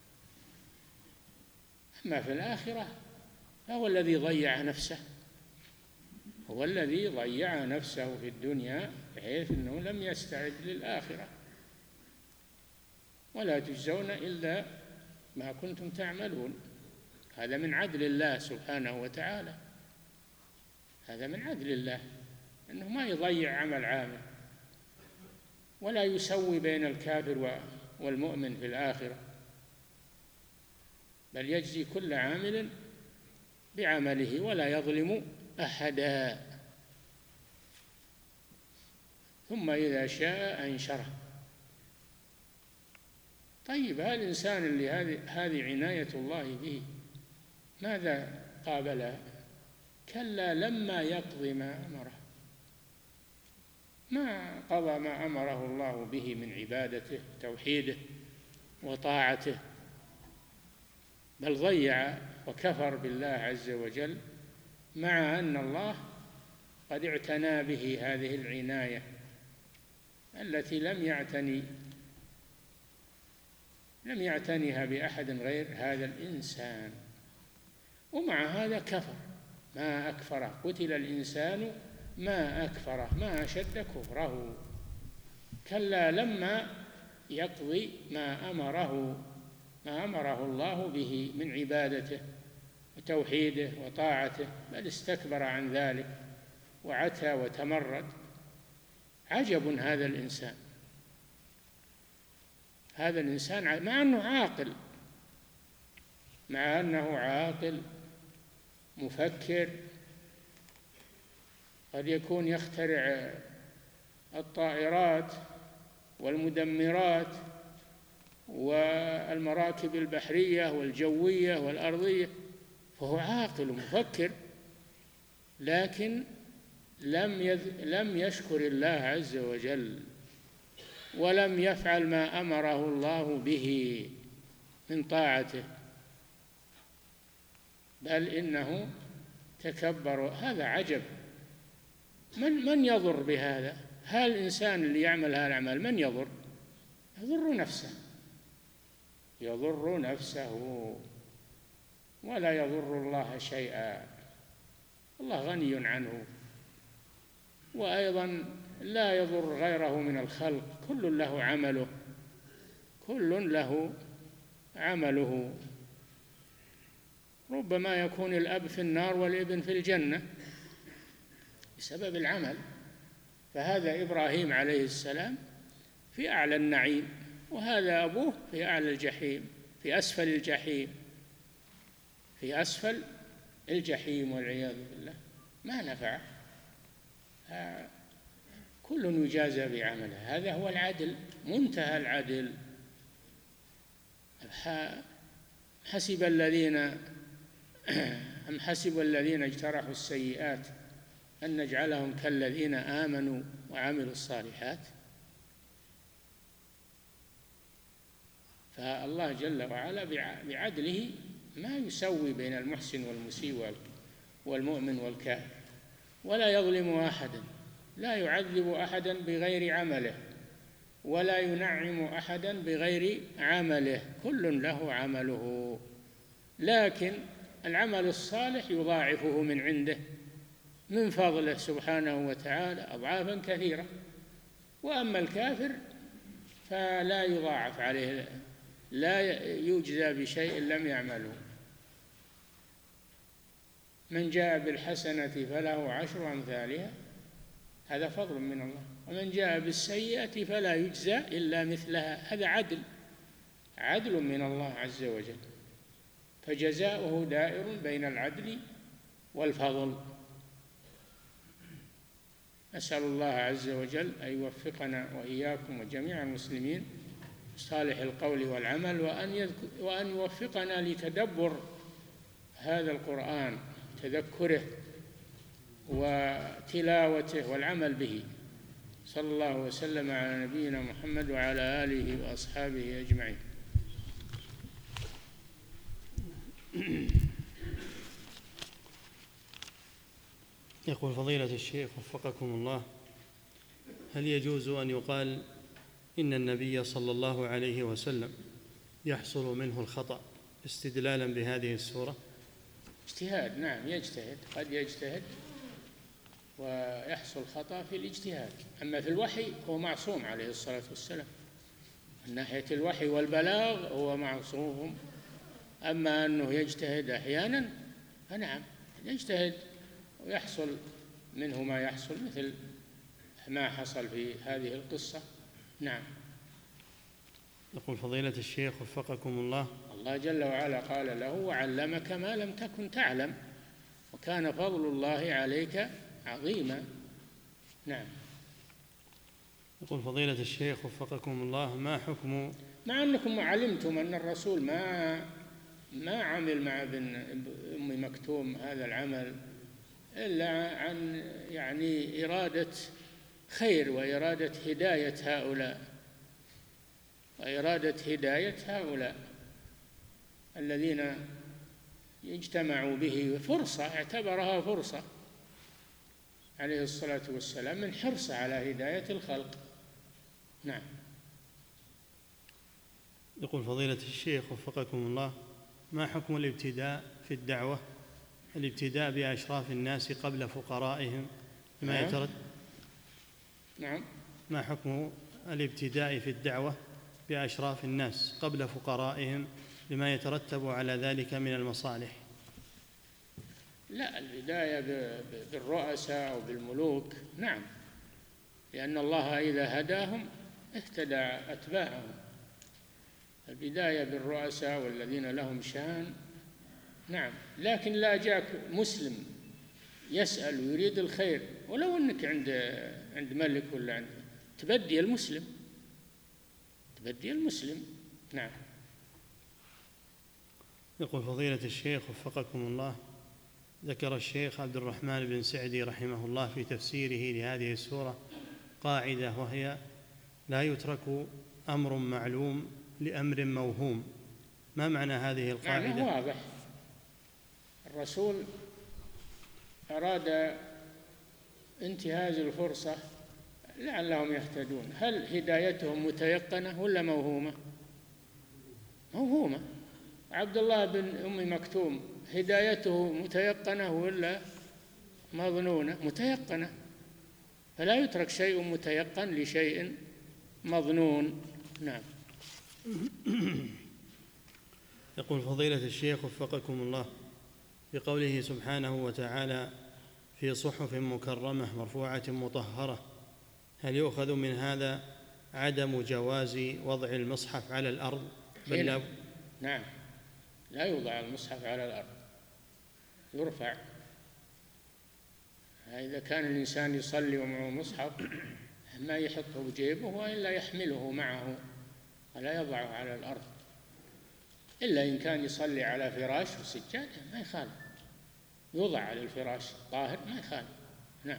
أما في الآخرة فهو الذي ضيع نفسه، هو الذي ضيع نفسه في الدنيا بحيث أنه لم يستعد للآخرة. ولا تجزون إلا ما كنتم تعملون. هذا من عدل الله سبحانه وتعالى، هذا من عدل الله أنه ما يضيع عمل عامل، ولا يسوي بين الكافر والمؤمن في الآخرة، بل يجزي كل عامل بعمله ولا يظلم أحدا. ثم إذا شاء أنشره، طيب هذا الإنسان اللي هذه عناية الله به ماذا قابله؟ كلا لما يقضي ما أمره، ما قضى ما أمره الله به من عبادته توحيده وطاعته، بل ضيع وكفر بالله عز وجل، مع أن الله قد اعتنى به هذه العناية التي لم يعتنها بأحد غير هذا الإنسان، ومع هذا كفر. ما أكفره، قتل الإنسان ما أكفره، ما أشد كفره. كلا لما يقضي ما أمره الله به من عبادته وتوحيده وطاعته، بل استكبر عن ذلك وعتى وتمرد. عجب هذا الإنسان، مع أنه عاقل مفكر، قد يكون يخترع الطائرات والمدمرات والمراكب البحرية والجوية والأرضية، فهو عاقل مفكر، لكن لم يشكر الله عز وجل، ولم يفعل ما أمره الله به من طاعته، بل إنه تكبر. هذا عجب. من يضر بهذا؟ هل الإنسان اللي يعمل هذا العمل من يضر؟ يضر نفسه ولا يضر الله شيئا. الله غني عنه، وأيضا لا يضر غيره من الخلق. كل له عمله. ربما يكون الأب في النار والابن في الجنة بسبب العمل، فهذا إبراهيم عليه السلام في أعلى النعيم، وهذا أبوه في أعلى الجحيم، في أسفل الجحيم والعياذ بالله. ما نفع. كل يجازى بعمله. هذا هو العدل، منتهى العدل. أم حسب الذين اجترحوا السيئات أن نجعلهم كالذين آمنوا وعملوا الصالحات. فالله جل وعلا بعدله ما يسوي بين المحسن والمسيء والمؤمن والكافر، ولا يظلم أحدا، لا يعذب أحدا بغير عمله، ولا ينعم أحدا بغير عمله. كل له عمله، لكن العمل الصالح يضاعفه من عنده من فضله سبحانه وتعالى أضعافا كثيرة. وأما الكافر فلا يضاعف عليه، لا يجزى بشيء لم يعمله. من جاء بالحسنة فله 10 أمثالها، هذا فضل من الله. ومن جاء بالسيئة فلا يجزى إلا مثلها. هذا عدل من الله عز وجل، فجزاؤه دائر بين العدل والفضل. أسأل الله عز وجل أن يوفقنا وإياكم وجميع المسلمين صالح القول والعمل، وأن يوفقنا لتدبر هذا القرآن، تذكره وتلاوته والعمل به. صلى الله وسلم على نبينا محمد وعلى آله وأصحابه أجمعين. يقول فضيلة الشيخ وفقكم الله: هل يجوز أن يقال إن النبي صلى الله عليه وسلم يحصل منه الخطأ استدلالا بهذه السورة؟ اجتهاد، نعم، يجتهد، قد يجتهد ويحصل خطأ في الاجتهاد. أما في الوحي هو معصوم عليه الصلاة والسلام، من ناحية الوحي والبلاغ هو معصوم. أما أنه يجتهد أحيانا فنعم يجتهد ويحصل منه ما يحصل، مثل ما حصل في هذه القصة. نعم. يقول فضيلة الشيخ وفقكم الله: الله جل وعلا قال له: وعلمك ما لم تكن تعلم وكان فضل الله عليك عظيما. نعم. يقول فضيلة الشيخ وفقكم الله: ما حكم مع أنكم علمتم أن الرسول ما عمل مع ابن أم مكتوم هذا العمل إلا عن يعني إرادة خير وإرادة هداية هؤلاء الذين اجتمعوا به، فرصة اعتبرها فرصة عليه الصلاة والسلام من حرصه على هداية الخلق. نعم. يقول فضيلة الشيخ وفقكم الله: ما حكم الابتداء في الدعوة، الابتداء بأشراف الناس قبل فقرائهم لما يترتب؟ نعم. ما حكم الابتداء في الدعوة بأشراف الناس قبل فقرائهم لما يترتب على ذلك من المصالح؟ لا، البداية بالرؤساء أو بالملوك، نعم، لأن الله إذا هداهم اهتدى أتباعهم. البداية بالرؤساء والذين لهم شأن، نعم، لكن لا جاك مسلم يسأل ويريد الخير ولو أنك عند ملك ولا عند تبدي المسلم. نعم. يقول فضيلة الشيخ وفقكم الله: ذكر الشيخ عبد الرحمن بن سعدي رحمه الله في تفسيره لهذه السورة قاعدة، وهي: لا يترك أمر معلوم لأمر موهوم. ما معنى هذه القاعدة؟ معنى واضح. الرسول أراد انتهاز الفرصة لعلهم يهتدون. هل هدايتهم متيقنة ولا موهومة؟ موهومة. عبد الله بن أم مكتوم هدايته متيقنة ولا مظنونة؟ متيقنة. فلا يترك شيء متيقن لشيء مظنون. نعم. يقول فضيلة الشيخ وفقكم الله: بقوله سبحانه وتعالى: في صحف مكرمة مرفوعة مطهرة، هل يؤخذ من هذا عدم جواز وضع المصحف على الأرض؟ نعم، لا يوضع المصحف على الأرض، يرفع. إذا كان الإنسان يصلي ومعه مصحف ما يحطه بجيبه وإلا يحمله معه ولا يضعه على الأرض، إلا إن كان يصلي على فراش وسجادة ما يخالف، يوضع على الفراش طاهر ما يخالف. نعم.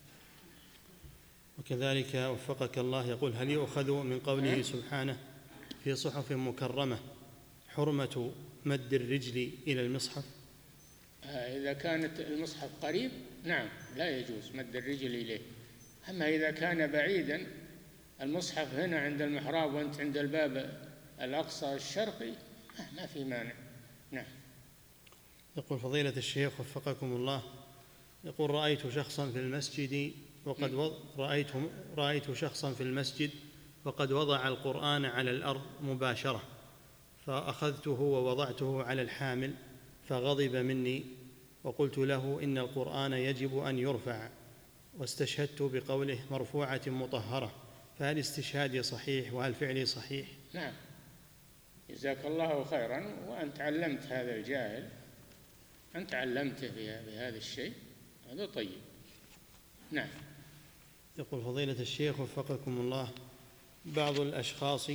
وكذلك وفقك الله يقول: هل يؤخذ من قوله سبحانه في صحف مكرمة حرمة مد الرجل إلى المصحف؟ إذا كانت المصحف قريب نعم لا يجوز مد الرجل إليه. أما إذا كان بعيدا، المصحف هنا عند المحراب وأنت عند الباب الأقصى الشرقي، ما في مانع. نعم. يقول فضيلة الشيخ وفقكم الله: يقول رأيت شخصا في المسجد وقد وضع القرآن على الأرض مباشرة، فأخذته ووضعته على الحامل فغضب مني، وقلت له إن القرآن يجب أن يرفع، واستشهدت بقوله مرفوعة مطهرة، فهل استشهادي صحيح وهل فعلي صحيح؟ نعم، جزاك الله خيرا. وأنت علمت هذا الجاهل، أنت علمته بهذا الشيء، هذا طيب. نعم. يقول فضيلة الشيخ وفقكم الله: بعض الأشخاص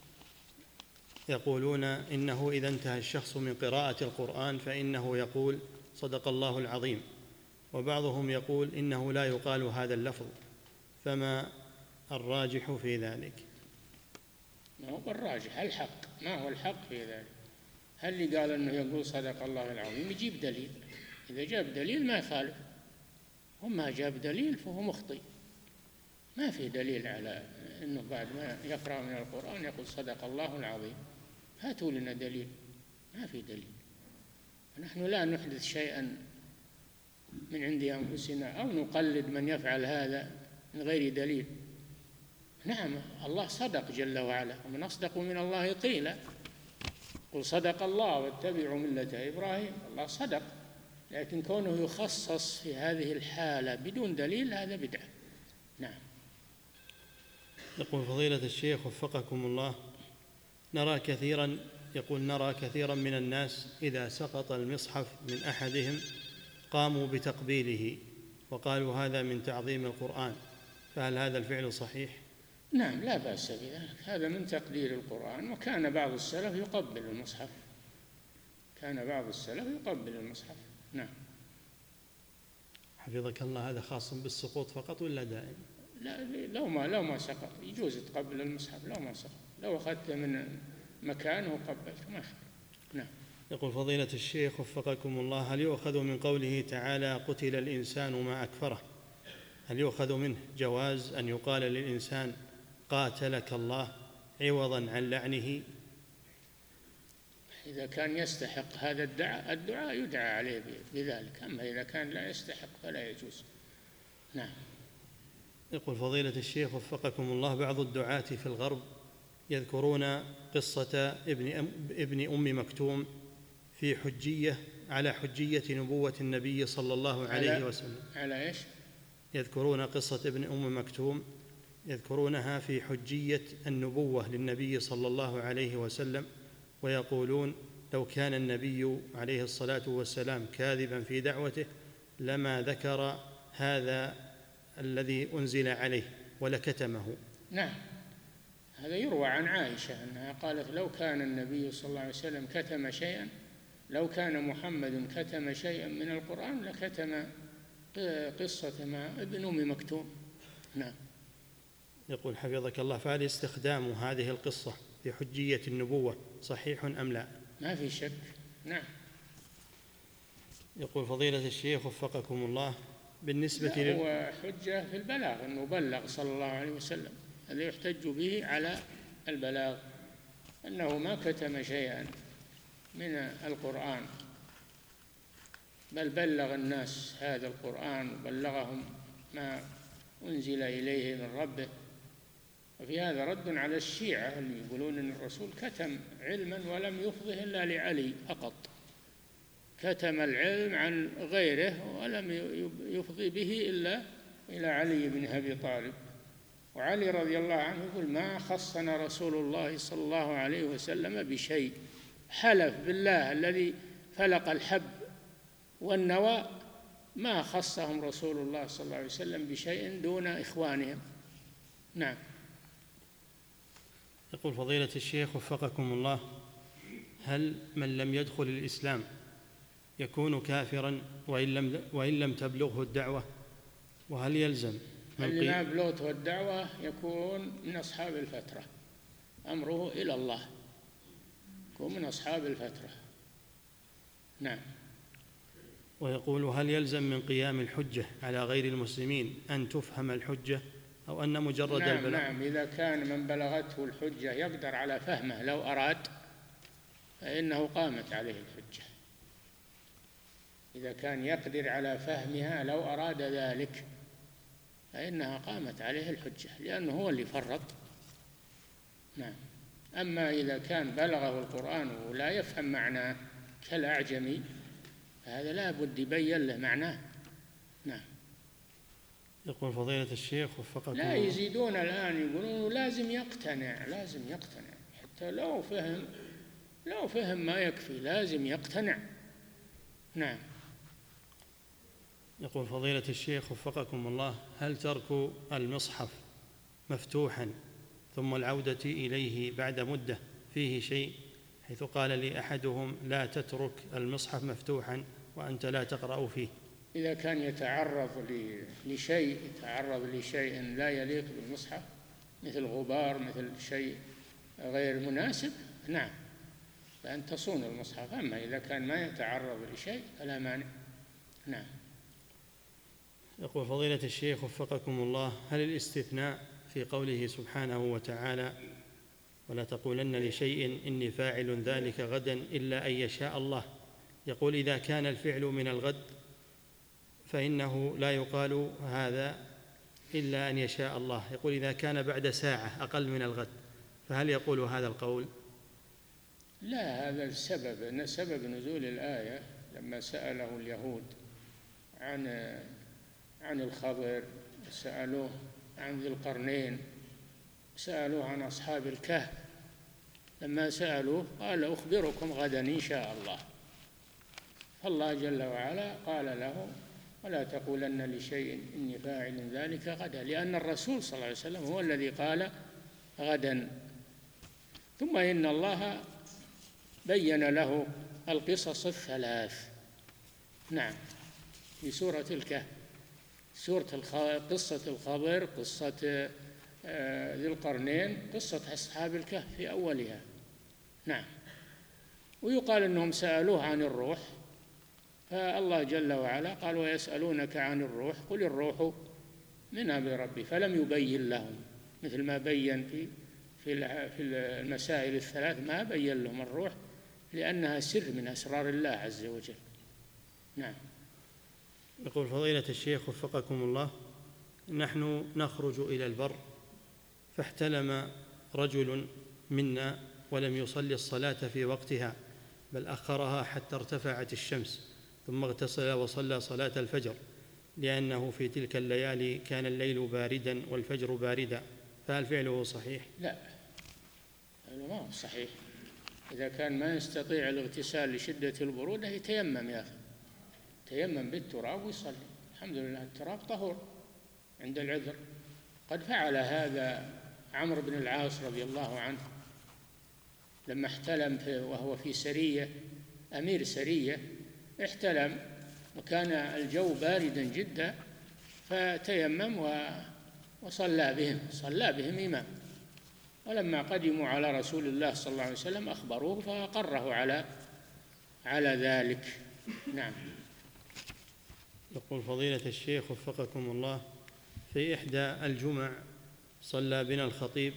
يقولون إنه إذا انتهى الشخص من قراءة القرآن فإنه يقول صدق الله العظيم، وبعضهم يقول إنه لا يقال هذا اللفظ، فما الراجح في ذلك؟ ما هو الراجح الحق، ما هو الحق في ذلك؟ هل اللي قال أنه يقول صدق الله العظيم يجيب دليل، إذا جاب دليل ما يخالف، وما جاب دليل فهو مخطئ. ما في دليل على أنه بعد ما يقرأ من القرآن يقول صدق الله العظيم، هاتوا لنا دليل، ما في دليل. نحن لا نحدث شيئا من عند أنفسنا أو نقلد من يفعل هذا من غير دليل. نعم، الله صدق جل وعلا، ومن أصدق من الله قيلا، قل صدق الله واتبعوا ملة إبراهيم. الله صدق، لكن كونه يخصص في هذه الحالة بدون دليل هذا بدعة. نعم. يقول فضيلة الشيخ وفقكم الله: نرى كثيرا من الناس إذا سقط المصحف من أحدهم قاموا بتقبيله وقالوا هذا من تعظيم القرآن، فهل هذا الفعل صحيح؟ نعم لا بأس بذلك، هذا من تقدير القرآن. وكان بعض السلف يقبل المصحف، كان بعض السلف يقبل المصحف. نعم. حفظك الله، هذا خاص بالسقوط فقط ولا دائم؟ لا، لو ما سقط يجوز تقبل المصحف، لو ما سقط، لو أخذته من مكانه وقبلته ما يخالف. نعم. يقول فضيلة الشيخ وفقكم الله، هل يؤخذ من قوله تعالى قتل الإنسان ما أكفره، هل يؤخذ منه جواز أن يقال للإنسان قاتلك الله عوضا عن لعنه؟ إذا كان يستحق هذا الدعاء يدعى عليه بذلك، أما إذا كان لا يستحق فلا يجوز. نعم. يقول فضيلة الشيخ وفقكم الله، بعض الدعاة في الغرب يذكرون قصة ابن أم مكتوم في على حجية نبوة النبي صلى الله عليه وسلم. على إيش؟ يذكرون قصة ابن أم مكتوم، يذكرونها في حجية النبوة للنبي صلى الله عليه وسلم، ويقولون لو كان النبي عليه الصلاة والسلام كاذبا في دعوته لما ذكر هذا الذي أنزل عليه ولكتمه. نعم، هذا يروى عن عائشة أنها قالت لو كان النبي صلى الله عليه وسلم كتم شيئا، لو كان محمد كتم شيئا من القرآن لكتم قصة مع ابن أم مكتوم. نعم. يقول حفظك الله، فهل استخدام هذه القصة في حجية النبوة صحيح أم لا؟ ما في شك. نعم. يقول فضيلة الشيخ وفقكم الله، بالنسبة هو حجة في البلاغ، أنه بلغ صلى الله عليه وسلم، هذا يحتج به على البلاغ، أنه ما كتم شيئا من القرآن، بل بلغ الناس هذا القرآن وبلغهم ما أنزل إليه من ربه. وفي هذا رد على الشيعة اللي يقولون أن الرسول كتم علما ولم يفضه إلا لعلي فقط، كتم العلم عن غيره ولم يفضي به إلا إلى علي بن أبي طالب. وعلي رضي الله عنه يقول ما خصنا رسول الله صلى الله عليه وسلم بشيء، حلف بالله الذي فلق الحب والنوى ما خصهم رسول الله صلى الله عليه وسلم بشيء دون إخوانهم. نعم. يقول فضيلة الشيخ وفقكم الله، هل من لم يدخل الإسلام يكون كافرا وإن لم تبلغه الدعوة؟ وهل يلزم اللي ما بلغته الدعوة يكون من أصحاب الفترة، أمره إلى الله، يكون من أصحاب الفترة. نعم. ويقول هل يلزم من قيام الحجة على غير المسلمين أن تفهم الحجة أو أن مجرد البلاغ؟ نعم، إذا كان من بلغته الحجة يقدر على فهمه لو أراد فإنه قامت عليه الحجة، إذا كان يقدر على فهمها لو أراد ذلك فإنها قامت عليه الحجة، لأنه هو اللي فرط. نعم. أما إذا كان بلغه القرآن ولا يفهم معناه كالأعجمي فهذا لا بد يبين له معناه. نعم. يقول فضيلة الشيخ وفقكم لا يزيدون الآن يقولون لازم يقتنع، لازم يقتنع، حتى لو فهم ما يكفي لازم يقتنع. نعم. يقول فضيلة الشيخ وفقكم الله، هل ترك المصحف مفتوحا ثم العودة إليه بعد مدة فيه شيء، حيث قال لي أحدهم لا تترك المصحف مفتوحا وأنت لا تقرأ فيه؟ إذا كان يتعرض لشيء لا يليق بالمصحف مثل غبار، مثل شيء غير مناسب، نعم، فأن تصون المصحف. أما إذا كان ما يتعرض لشيء فلا مانع. نعم. يقول فضيلة الشيخ وفقكم الله، هل الاستثناء في قوله سبحانه وتعالى ولا تقولن لشيء إني فاعل ذلك غدا إلا أن يشاء الله، يقول إذا كان الفعل من الغد فإنه لا يقال هذا إلا أن يشاء الله، يقول إذا كان بعد ساعة أقل من الغد فهل يقول هذا القول؟ لا، هذا السبب، سبب نزول الآية لما سأله اليهود عن الخضر، سألوه عن ذي القرنين، سألوه عن أصحاب الكهف، لما سألوه قال أخبركم غدا إن شاء الله، فالله جل وعلا قال له ولا تقولن لشيء إني فاعل ذلك غدا، لأن الرسول صلى الله عليه وسلم هو الذي قال غدا. ثم إن الله بين له القصص الثلاث، نعم، في سورة الكهف، قصة الخضر، قصة ذي القرنين، قصة أصحاب الكهف في أولها، نعم. ويقال أنهم سألوه عن الروح، فالله جل وعلا قال ويسألونك عن الروح قل الروح من أمر ربي، فلم يبين لهم مثل ما بين في المسائل الثلاث، ما بين لهم الروح لأنها سر من أسرار الله عز وجل، نعم. يقول فضيلة الشيخ وفقكم الله: نحن نخرج إلى البر فاحتلم رجل منا ولم يصلي الصلاة في وقتها، بل أخرها حتى ارتفعت الشمس، ثم اغتسل وصلى صلاة الفجر، لأنه في تلك الليالي كان الليل باردا والفجر باردا، فهل فعله صحيح؟ لا، فعله ما هو صحيح. إذا كان ما يستطيع الاغتسال لشدة البرودة يتيمم يا أخي، تيمم بالتراب ويصلي، الحمد لله التراب طهور عند العذر. قد فعل هذا عمرو بن العاص رضي الله عنه لما احتلم وهو في سرية، أمير سرية، احتلم وكان الجو باردا جدا، فتيمم وصلى بهم، صلى بهم إمام. ولما قدموا على رسول الله صلى الله عليه وسلم أخبروه فأقره على ذلك، نعم. يقول فضيلة الشيخ وفقكم الله: في إحدى الجمع صلى بنا الخطيب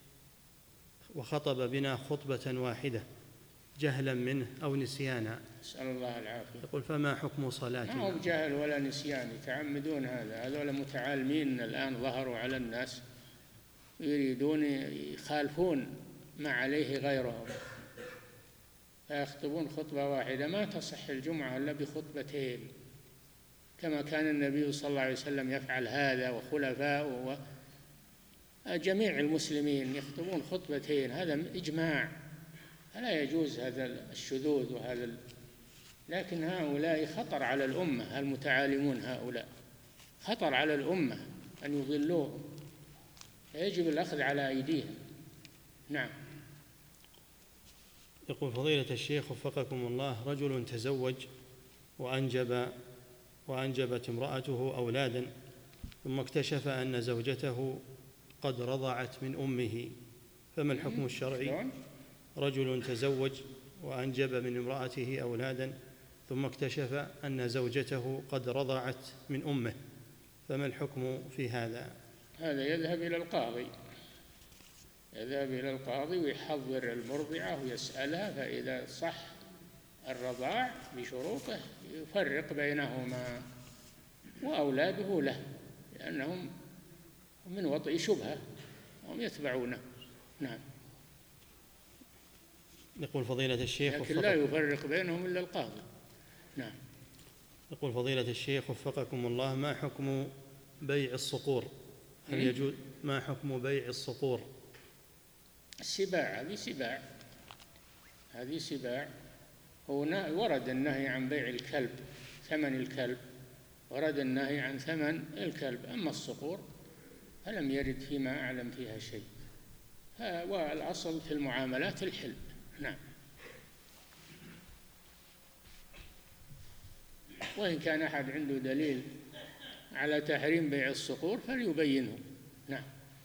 وخطب بنا خطبة واحدة جهلا منه أو نسيانا، نسأل الله العافية. يقول فما حكم صلاتنا؟ ما هو جهل ولا نسيان، يتعمدون هذا، هذول متعالمين الآن ظهروا على الناس، يريدون يخالفون ما عليه غيرهم، فيخطبون خطبة واحدة. ما تصح الجمعة إلا بخطبتين، كما كان النبي صلى الله عليه وسلم يفعل هذا وخلفاؤه وجميع المسلمين يخطبون خطبتين، هذا إجماع، فلا يجوز هذا الشذوذ وهذا لكن هؤلاء خطر على الأمة، المتعالمون هؤلاء خطر على الأمة أن يضلوهم، فيجب الأخذ على أيديهم، نعم. يقول فضيلة الشيخ وفقكم الله: رجل تزوج وأنجبت امرأته أولادا، ثم اكتشف أن زوجته قد رضعت من أمه، فما الحكم الشرعي؟ رجل تزوج وأنجب من امرأته أولادا، ثم اكتشف أن زوجته قد رضعت من أمه، فما الحكم في هذا؟ هذا يذهب إلى القاضي ويحضر المرضعة ويسألها، فإذا صح الرضاع بشروطه يفرق بينهما، وأولاده له، لأنهم من وطئ شبهة وهم يتبعونه، نعم. يقول فضيلة الشيخ لكن لا يفرق بينهم إلا القاضي، نعم. يقول فضيلة الشيخ وفقكم الله: ما حكم بيع الصقور؟ هل يجوز؟ ما حكم بيع الصقور؟ السباع، هذه سباع. هنا ورد النهي عن بيع الكلب، ثمن الكلب، ورد النهي عن ثمن الكلب. أما الصقور فلم يرد فيما أعلم فيها شيء، والأصل في المعاملات الحل، نعم. وإن كان أحد عنده دليل على تحريم بيع الصقور فليبينه، نعم.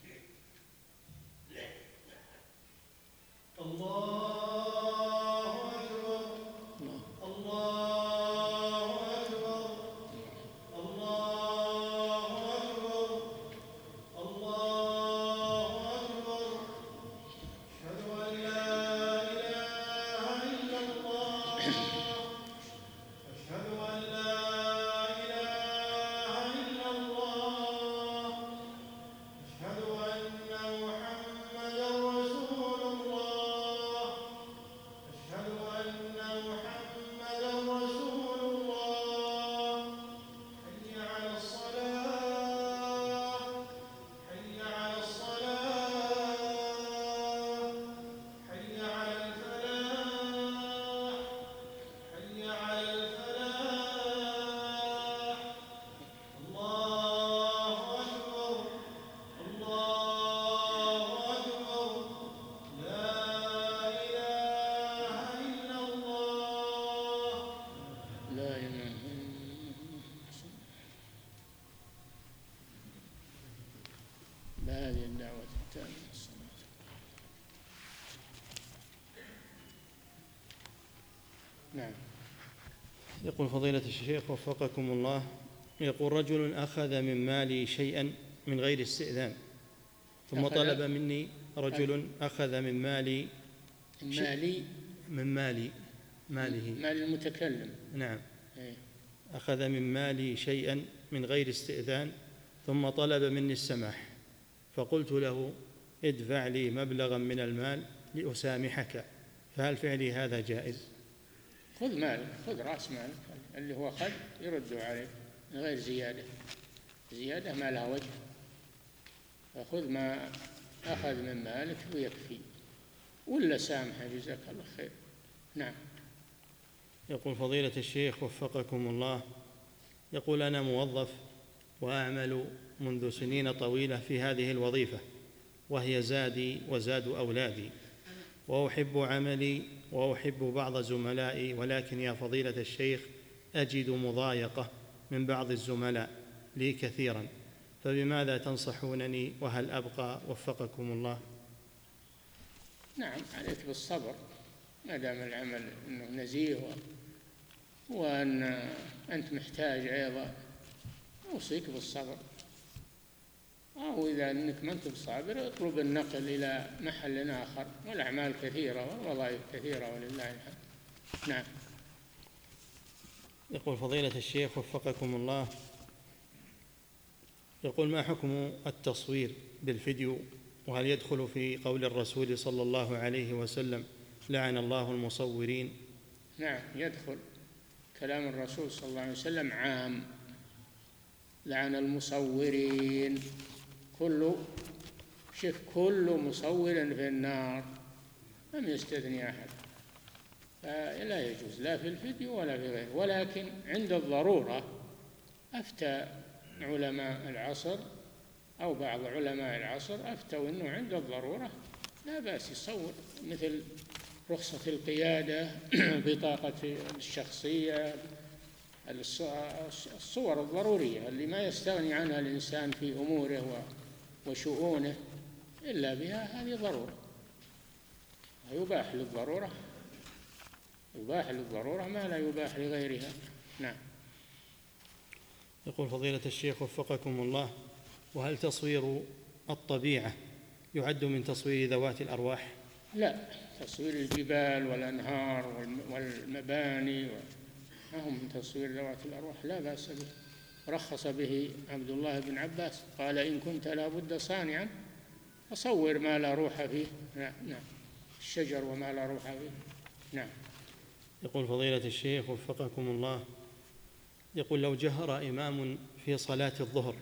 الله أكبر، الله أكبر، الله أكبر، الله أكبر، أشهد أن لا إله إلا الله، أشهد أن لا إله إلا الله، أشهد أن محمدًا رسول الله، أشهد أن محمدًا رسول الله، حي على الصلاة، حي على الصلاة، حي على الفلاح، نعم. يقول فضيلة الشيخ وفقكم الله، يقول رجل أخذ من مالي شيئا من غير استئذان، ثم طلب مني رجل أخذ من مالي ماله مال المتكلم. نعم. أخذ من مالي شيئا من غير استئذان ثم طلب مني السماح، فقلت له ادفع لي مبلغا من المال لأسامحك، فهل فعلي هذا جائز؟ خذ مالك، خذ رأس مالك اللي هو أخذ يرده عليك من غير زيادة ما لها وجه، فخذ ما أخذ من مالك ويكفي، ولا سامحه جزاك الله خير. نعم. يقول فضيلة الشيخ وفقكم الله، يقول أنا موظف وأعمل منذ سنين طويلة في هذه الوظيفة، وهي زادي وزاد أولادي، وأحب عملي وأحب بعض زملائي، ولكن يا فضيلة الشيخ أجد مضايقة من بعض الزملاء لي كثيرا، فبماذا تنصحونني وهل أبقى وفقكم الله؟ نعم، عليك بالصبر ما دام العمل أنه نزيه وأن أنت محتاج أيضا، أوصيك بالصبر، أو إذا أنك ما أنت بصابر اطلب النقل إلى محل آخر، والأعمال كثيرة والوظائف كثيرة ولله الحمد. نعم. يقول فضيلة الشيخ وفقكم الله، يقول ما حكم التصوير بالفيديو، وهل يدخل في قول الرسول صلى الله عليه وسلم لعن الله المصورين؟ نعم يدخل، كلام الرسول صلى الله عليه وسلم عام، لعن المصورين، كل مصور في النار، لم يستثني أحد، فلا يجوز لا في الفيديو ولا في غيره. ولكن عند الضرورة أفتى علماء العصر أو بعض علماء العصر أفتوا أنه عند الضرورة لا بأس يصور، مثل رخصة القيادة، بطاقة الشخصية، الصور الضرورية اللي ما يستغني عنها الإنسان في أموره وشؤونه إلا بها، هذه ضرورة، يباح للضرورة ما لا يباح لغيرها. نعم. يقول فضيلة الشيخ وفقكم الله، وهل تصوير الطبيعة يعد من تصوير ذوات الأرواح؟ لا، تصوير الجبال والأنهار والمباني ما هم من تصوير ذوات الأرواح، لا بأس به، رخص به عبد الله بن عباس، قال إن كنت لا بد صانعا فصور ما لا روح فيه. نعم. الشجر وما لا روح فيه. نعم. يقول فضيلة الشيخ وفقكم الله، يقول لو جهر إمام في صلاة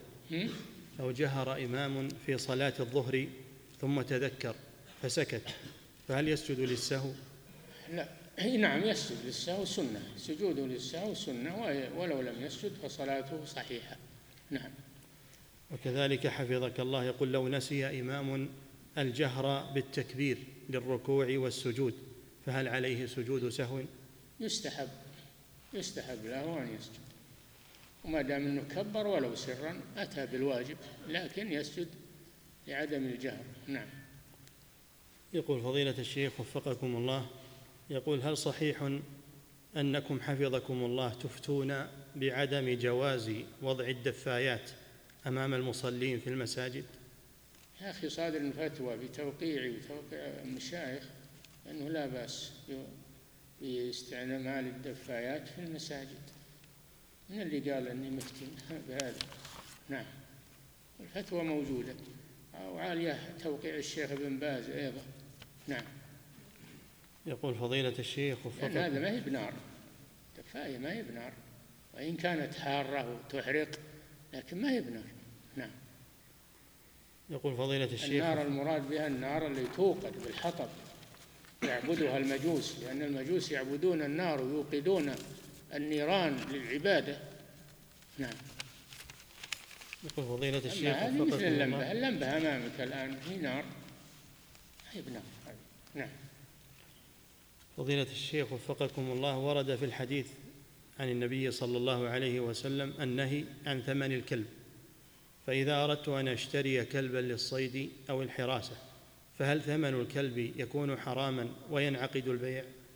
الظهر ثم تذكر فسكت، فهل يسجد للسهو؟ لا. نعم يسجد للسهو سنة، سجوده للسهو سنة، ولو لم يسجد فصلاته صحيحة. نعم. وكذلك حفظك الله، يقول لو نسي إمام الجهر بالتكبير للركوع والسجود، فهل عليه سجود سهو؟ يستحب له أن يسجد، وما دام أنه كبر ولو سرا أتى بالواجب، لكن يسجد لعدم الجهر. نعم. يقول فضيلة الشيخ وفقكم الله، يقول هل صحيح أنكم حفظكم الله تفتون بعدم جواز وضع الدفايات أمام المصلين في المساجد؟ يا أخي صادر فتوى بتوقيع المشايخ أنه لا بأس باستعمال الدفايات في المساجد، من اللي قال أني مفتن بهذا؟ نعم، الفتوى موجودة، وعليها توقيع الشيخ ابن باز أيضا. نعم. يقول فضيلة الشيخ لأن هذا ما هي بنار، دفاية ما هي بنار، وإن كانت حارة وتحرق لكن ما هي بنار. نعم. يقول فضيلة الشيخ النار المراد بها النار اللي توقد بالحطب يعبدها المجوس، لأن المجوس يعبدون النار ويوقدون النيران للعبادة. نعم. يقول فضيلة الشيخ هذه مثل اللمبة أمامك الآن هي نار، هي بنار. نعم. فضيلة الشيخ وفقكم الله، ورد في الحديث عن النبي صلى الله عليه وسلم النهي عن ثمن الكلب، فإذا أردت أن أشتري كلبا للصيد أو الحراسة، فهل ثمن الكلب يكون حراما وينعقد البيع؟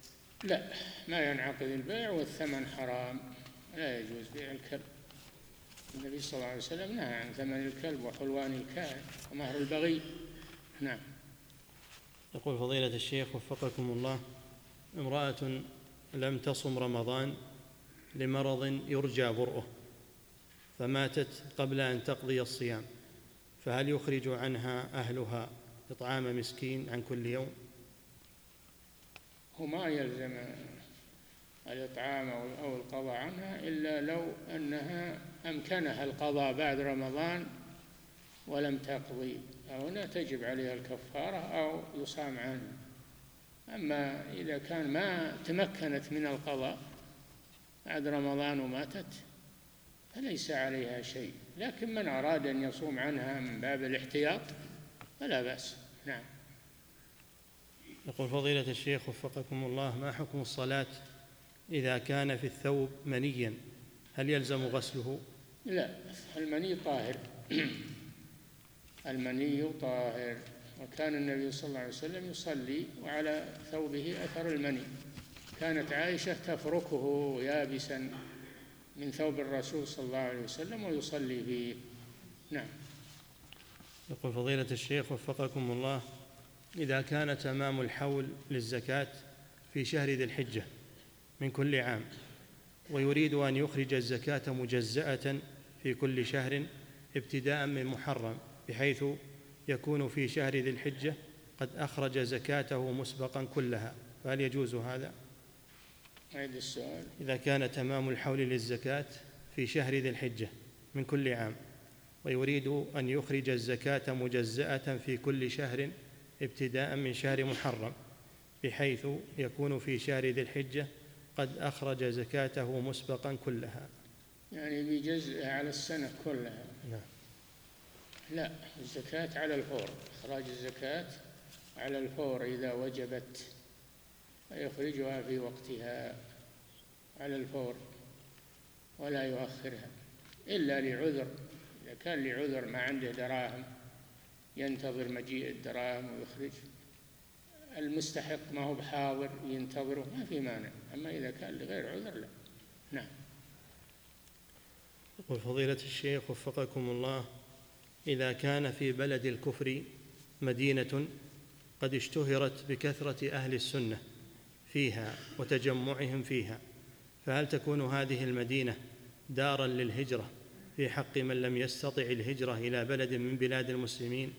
لا، ما ينعقد البيع والثمن حرام، لا يجوز بيع الكلب. النبي صلى الله عليه وسلم نهى عن ثمن الكلب وحلوان الكاهن ومهر البغي. نعم. يقول فضيلة الشيخ وفقكم الله: امرأة لم تصم رمضان لمرض يرجى برؤه فماتت قبل أن تقضي الصيام، فهل يخرج عنها أهلها إطعام مسكين عن كل يوم؟ وما يلزم الإطعام أو القضاء عنها إلا لو أنها أمكنها القضاء بعد رمضان ولم تقضي، هنا تجب عليها الكفارة أو يصام عنها. أما إذا كان ما تمكنت من القضاء بعد رمضان وماتت فليس عليها شيء، لكن من أراد أن يصوم عنها من باب الاحتياط فلا بأس. نعم. يقول فضيلة الشيخ وفقكم الله: ما حكم الصلاة إذا كان في الثوب منيا، هل يلزم غسله؟ لا، المني طاهر. المني طاهر، وكان النبي صلى الله عليه وسلم يصلي وعلى ثوبه أثر المني، كانت عائشة تفركه يابسا من ثوب الرسول صلى الله عليه وسلم ويصلي فيه. نعم. يقول فضيلة الشيخ وفقكم الله: إذا كان تمام الحول للزكاة في شهر ذي الحجة من كل عام ويريد أن يخرج الزكاة مجزأة في كل شهر ابتداء من محرم، بحيث يكون في شهر ذي الحجة قد أخرج زكاته مسبقا كلها، فهل يجوز هذا؟ عيد السؤال. إذا كان تمام الحول للزكاة في شهر ذي الحجة من كل عام ويريد أن يخرج الزكاة مجزأة في كل شهر ابتداء من شهر محرم، بحيث يكون في شهر ذي الحجة قد أخرج زكاته مسبقا كلها، يعني بجزء على السنة كلها. نعم. لا، الزكاة على الفور، إخراج الزكاة على الفور إذا وجبت، يخرجها في وقتها على الفور ولا يؤخرها إلا لعذر. إذا كان لعذر ما عنده دراهم ينتظر مجيء الدراهم ويخرج، المستحق ما هو بحاضر ينتظره، ما في مانع. أما إذا كان لغير عذر لا. نعم. يقول فضيلة الشيخ وفقكم الله: إذا كان في بلد الكفر مدينة قد اشتهرت بكثرة أهل السنة فيها وتجمعهم فيها، فهل تكون هذه المدينة دارا للهجرة في حق من لم يستطع الهجرة إلى بلد من بلاد المسلمين؟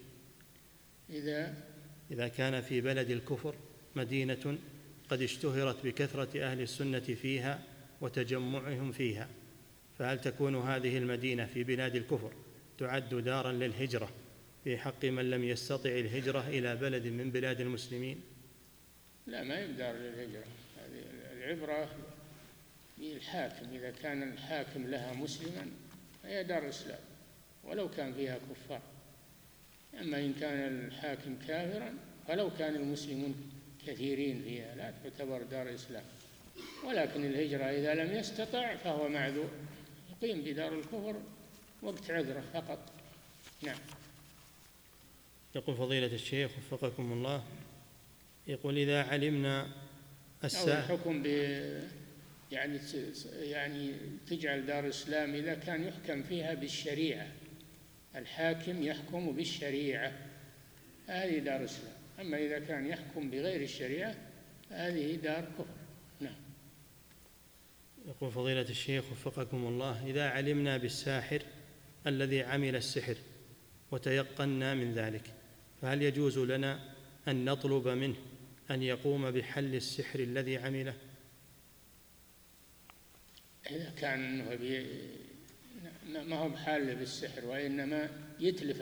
إذا كان في بلد الكفر مدينة قد اشتهرت بكثرة أهل السنة فيها وتجمعهم فيها، فهل تكون هذه المدينة في بلاد الكفر تعد دارا للهجرة في حق من لم يستطع الهجرة إلى بلد من بلاد المسلمين؟ لا، ما يدار للهجرة. هذه العبرة بالحاكم، إذا كان الحاكم لها مسلما فهي دار إسلام ولو كان فيها كفار. أما إن كان الحاكم كافرا فلو كان المسلمون كثيرين فيها لا تعتبر دار إسلام. ولكن الهجرة إذا لم يستطع فهو معذور، يقيم بدار الكفر وقت عذره فقط. نعم. يقول فضيلة الشيخ وفقكم الله: يقول إذا علمنا أو الحكم يعني تجعل دار إسلام إذا كان يحكم فيها بالشريعة، الحاكم يحكم بالشريعة، هذه دار إسلام. أما إذا كان يحكم بغير الشريعة هذه دار كفر. نعم. يقول فضيلة الشيخ وفقكم الله: إذا علمنا بالساحر الذي عمل السحر وتيقنا من ذلك، فهل يجوز لنا أن نطلب منه أن يقوم بحل السحر الذي عمله؟ إذا كان ما هو بحال بالسحر وإنما يتلف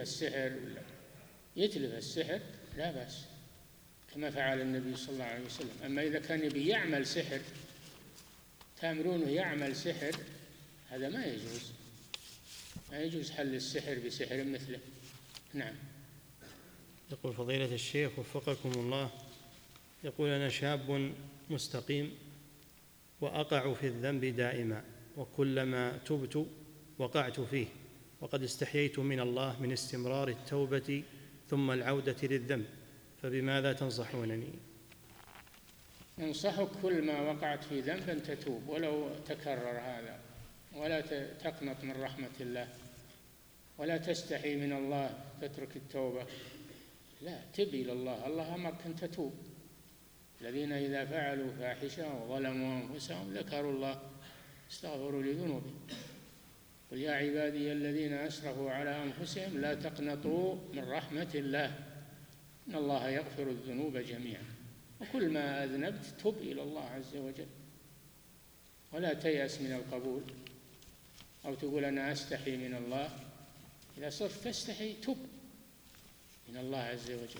السحر لا بأس، كما فعل النبي صلى الله عليه وسلم. أما إذا كان يبي يعمل سحر، تأمرونه يعمل سحر، هذا ما يجوز حل السحر بسحر مثله. نعم. يقول فضيلة الشيخ وفقكم الله: يقول أنا شاب مستقيم وأقع في الذنب دائما، وكلما تبت وقعت فيه، وقد استحييت من الله من استمرار التوبة ثم العودة للذنب، فبماذا تنصحونني؟ أنصحك كل ما وقعت في ذنب أن تتوب ولو تكرر هذا، ولا تقنط من رحمة الله، ولا تستحي من الله تترك التوبة، لا، تب إلى الله. الله أمرك أن تتوب. الذين إذا فعلوا فاحشة وظلموا أنفسهم ذكروا الله استغفروا لذنوبهم. قل يا عبادي الذين أسرفوا على أنفسهم لا تقنطوا من رحمة الله إن الله يغفر الذنوب جميعا. وكل ما أذنبت تب إلى الله عز وجل، ولا تيأس من القبول أو تقول أنا أستحي من الله. إذا صرت تستحي تب من الله عز وجل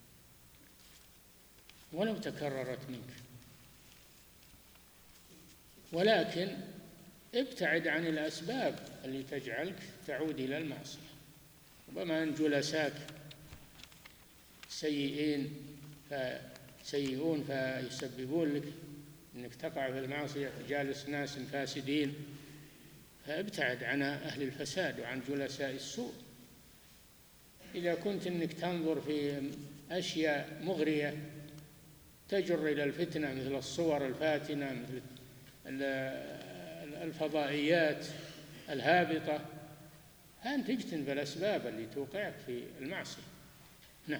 ولو تكررت منك. ولكن ابتعد عن الأسباب اللي تجعلك تعود إلى المعصية. ربما أن جلساك سيئون فيسببون لك أنك تقع في المعصية، جالس ناس فاسدين، فابتعد عن أهل الفساد وعن جلساء السوء. إذا كنت أنك تنظر في أشياء مغرية تجر إلى الفتنة مثل الصور الفاتنة، مثل الفضائيات الهابطة، فأنت تجتنب الأسباب اللي توقعك في المعصية. نعم.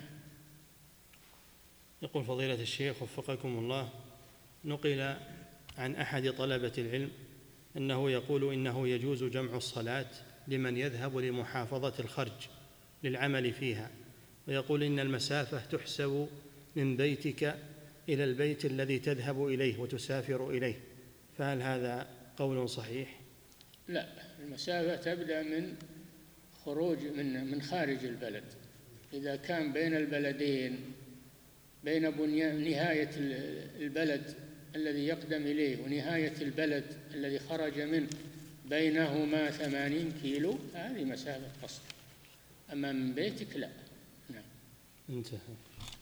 يقول فضيلة الشيخ وفقكم الله: نقل عن أحد طلبة العلم أنه يقول إنه يجوز جمع الصلاة لمن يذهب لمحافظة الخرج للعمل فيها، ويقول إن المسافة تحسب من بيتك إلى البيت الذي تذهب إليه وتسافر إليه، فهل هذا قول صحيح؟ لا، المسافة تبدأ من خروج من خارج البلد. إذا كان بين البلدين، بين نهاية البلد الذي يقدم إليه ونهاية البلد الذي خرج منه بينهما 80 كيلو، هذه مسافة قصد. أما من بيتك لا. نعم. انتهى.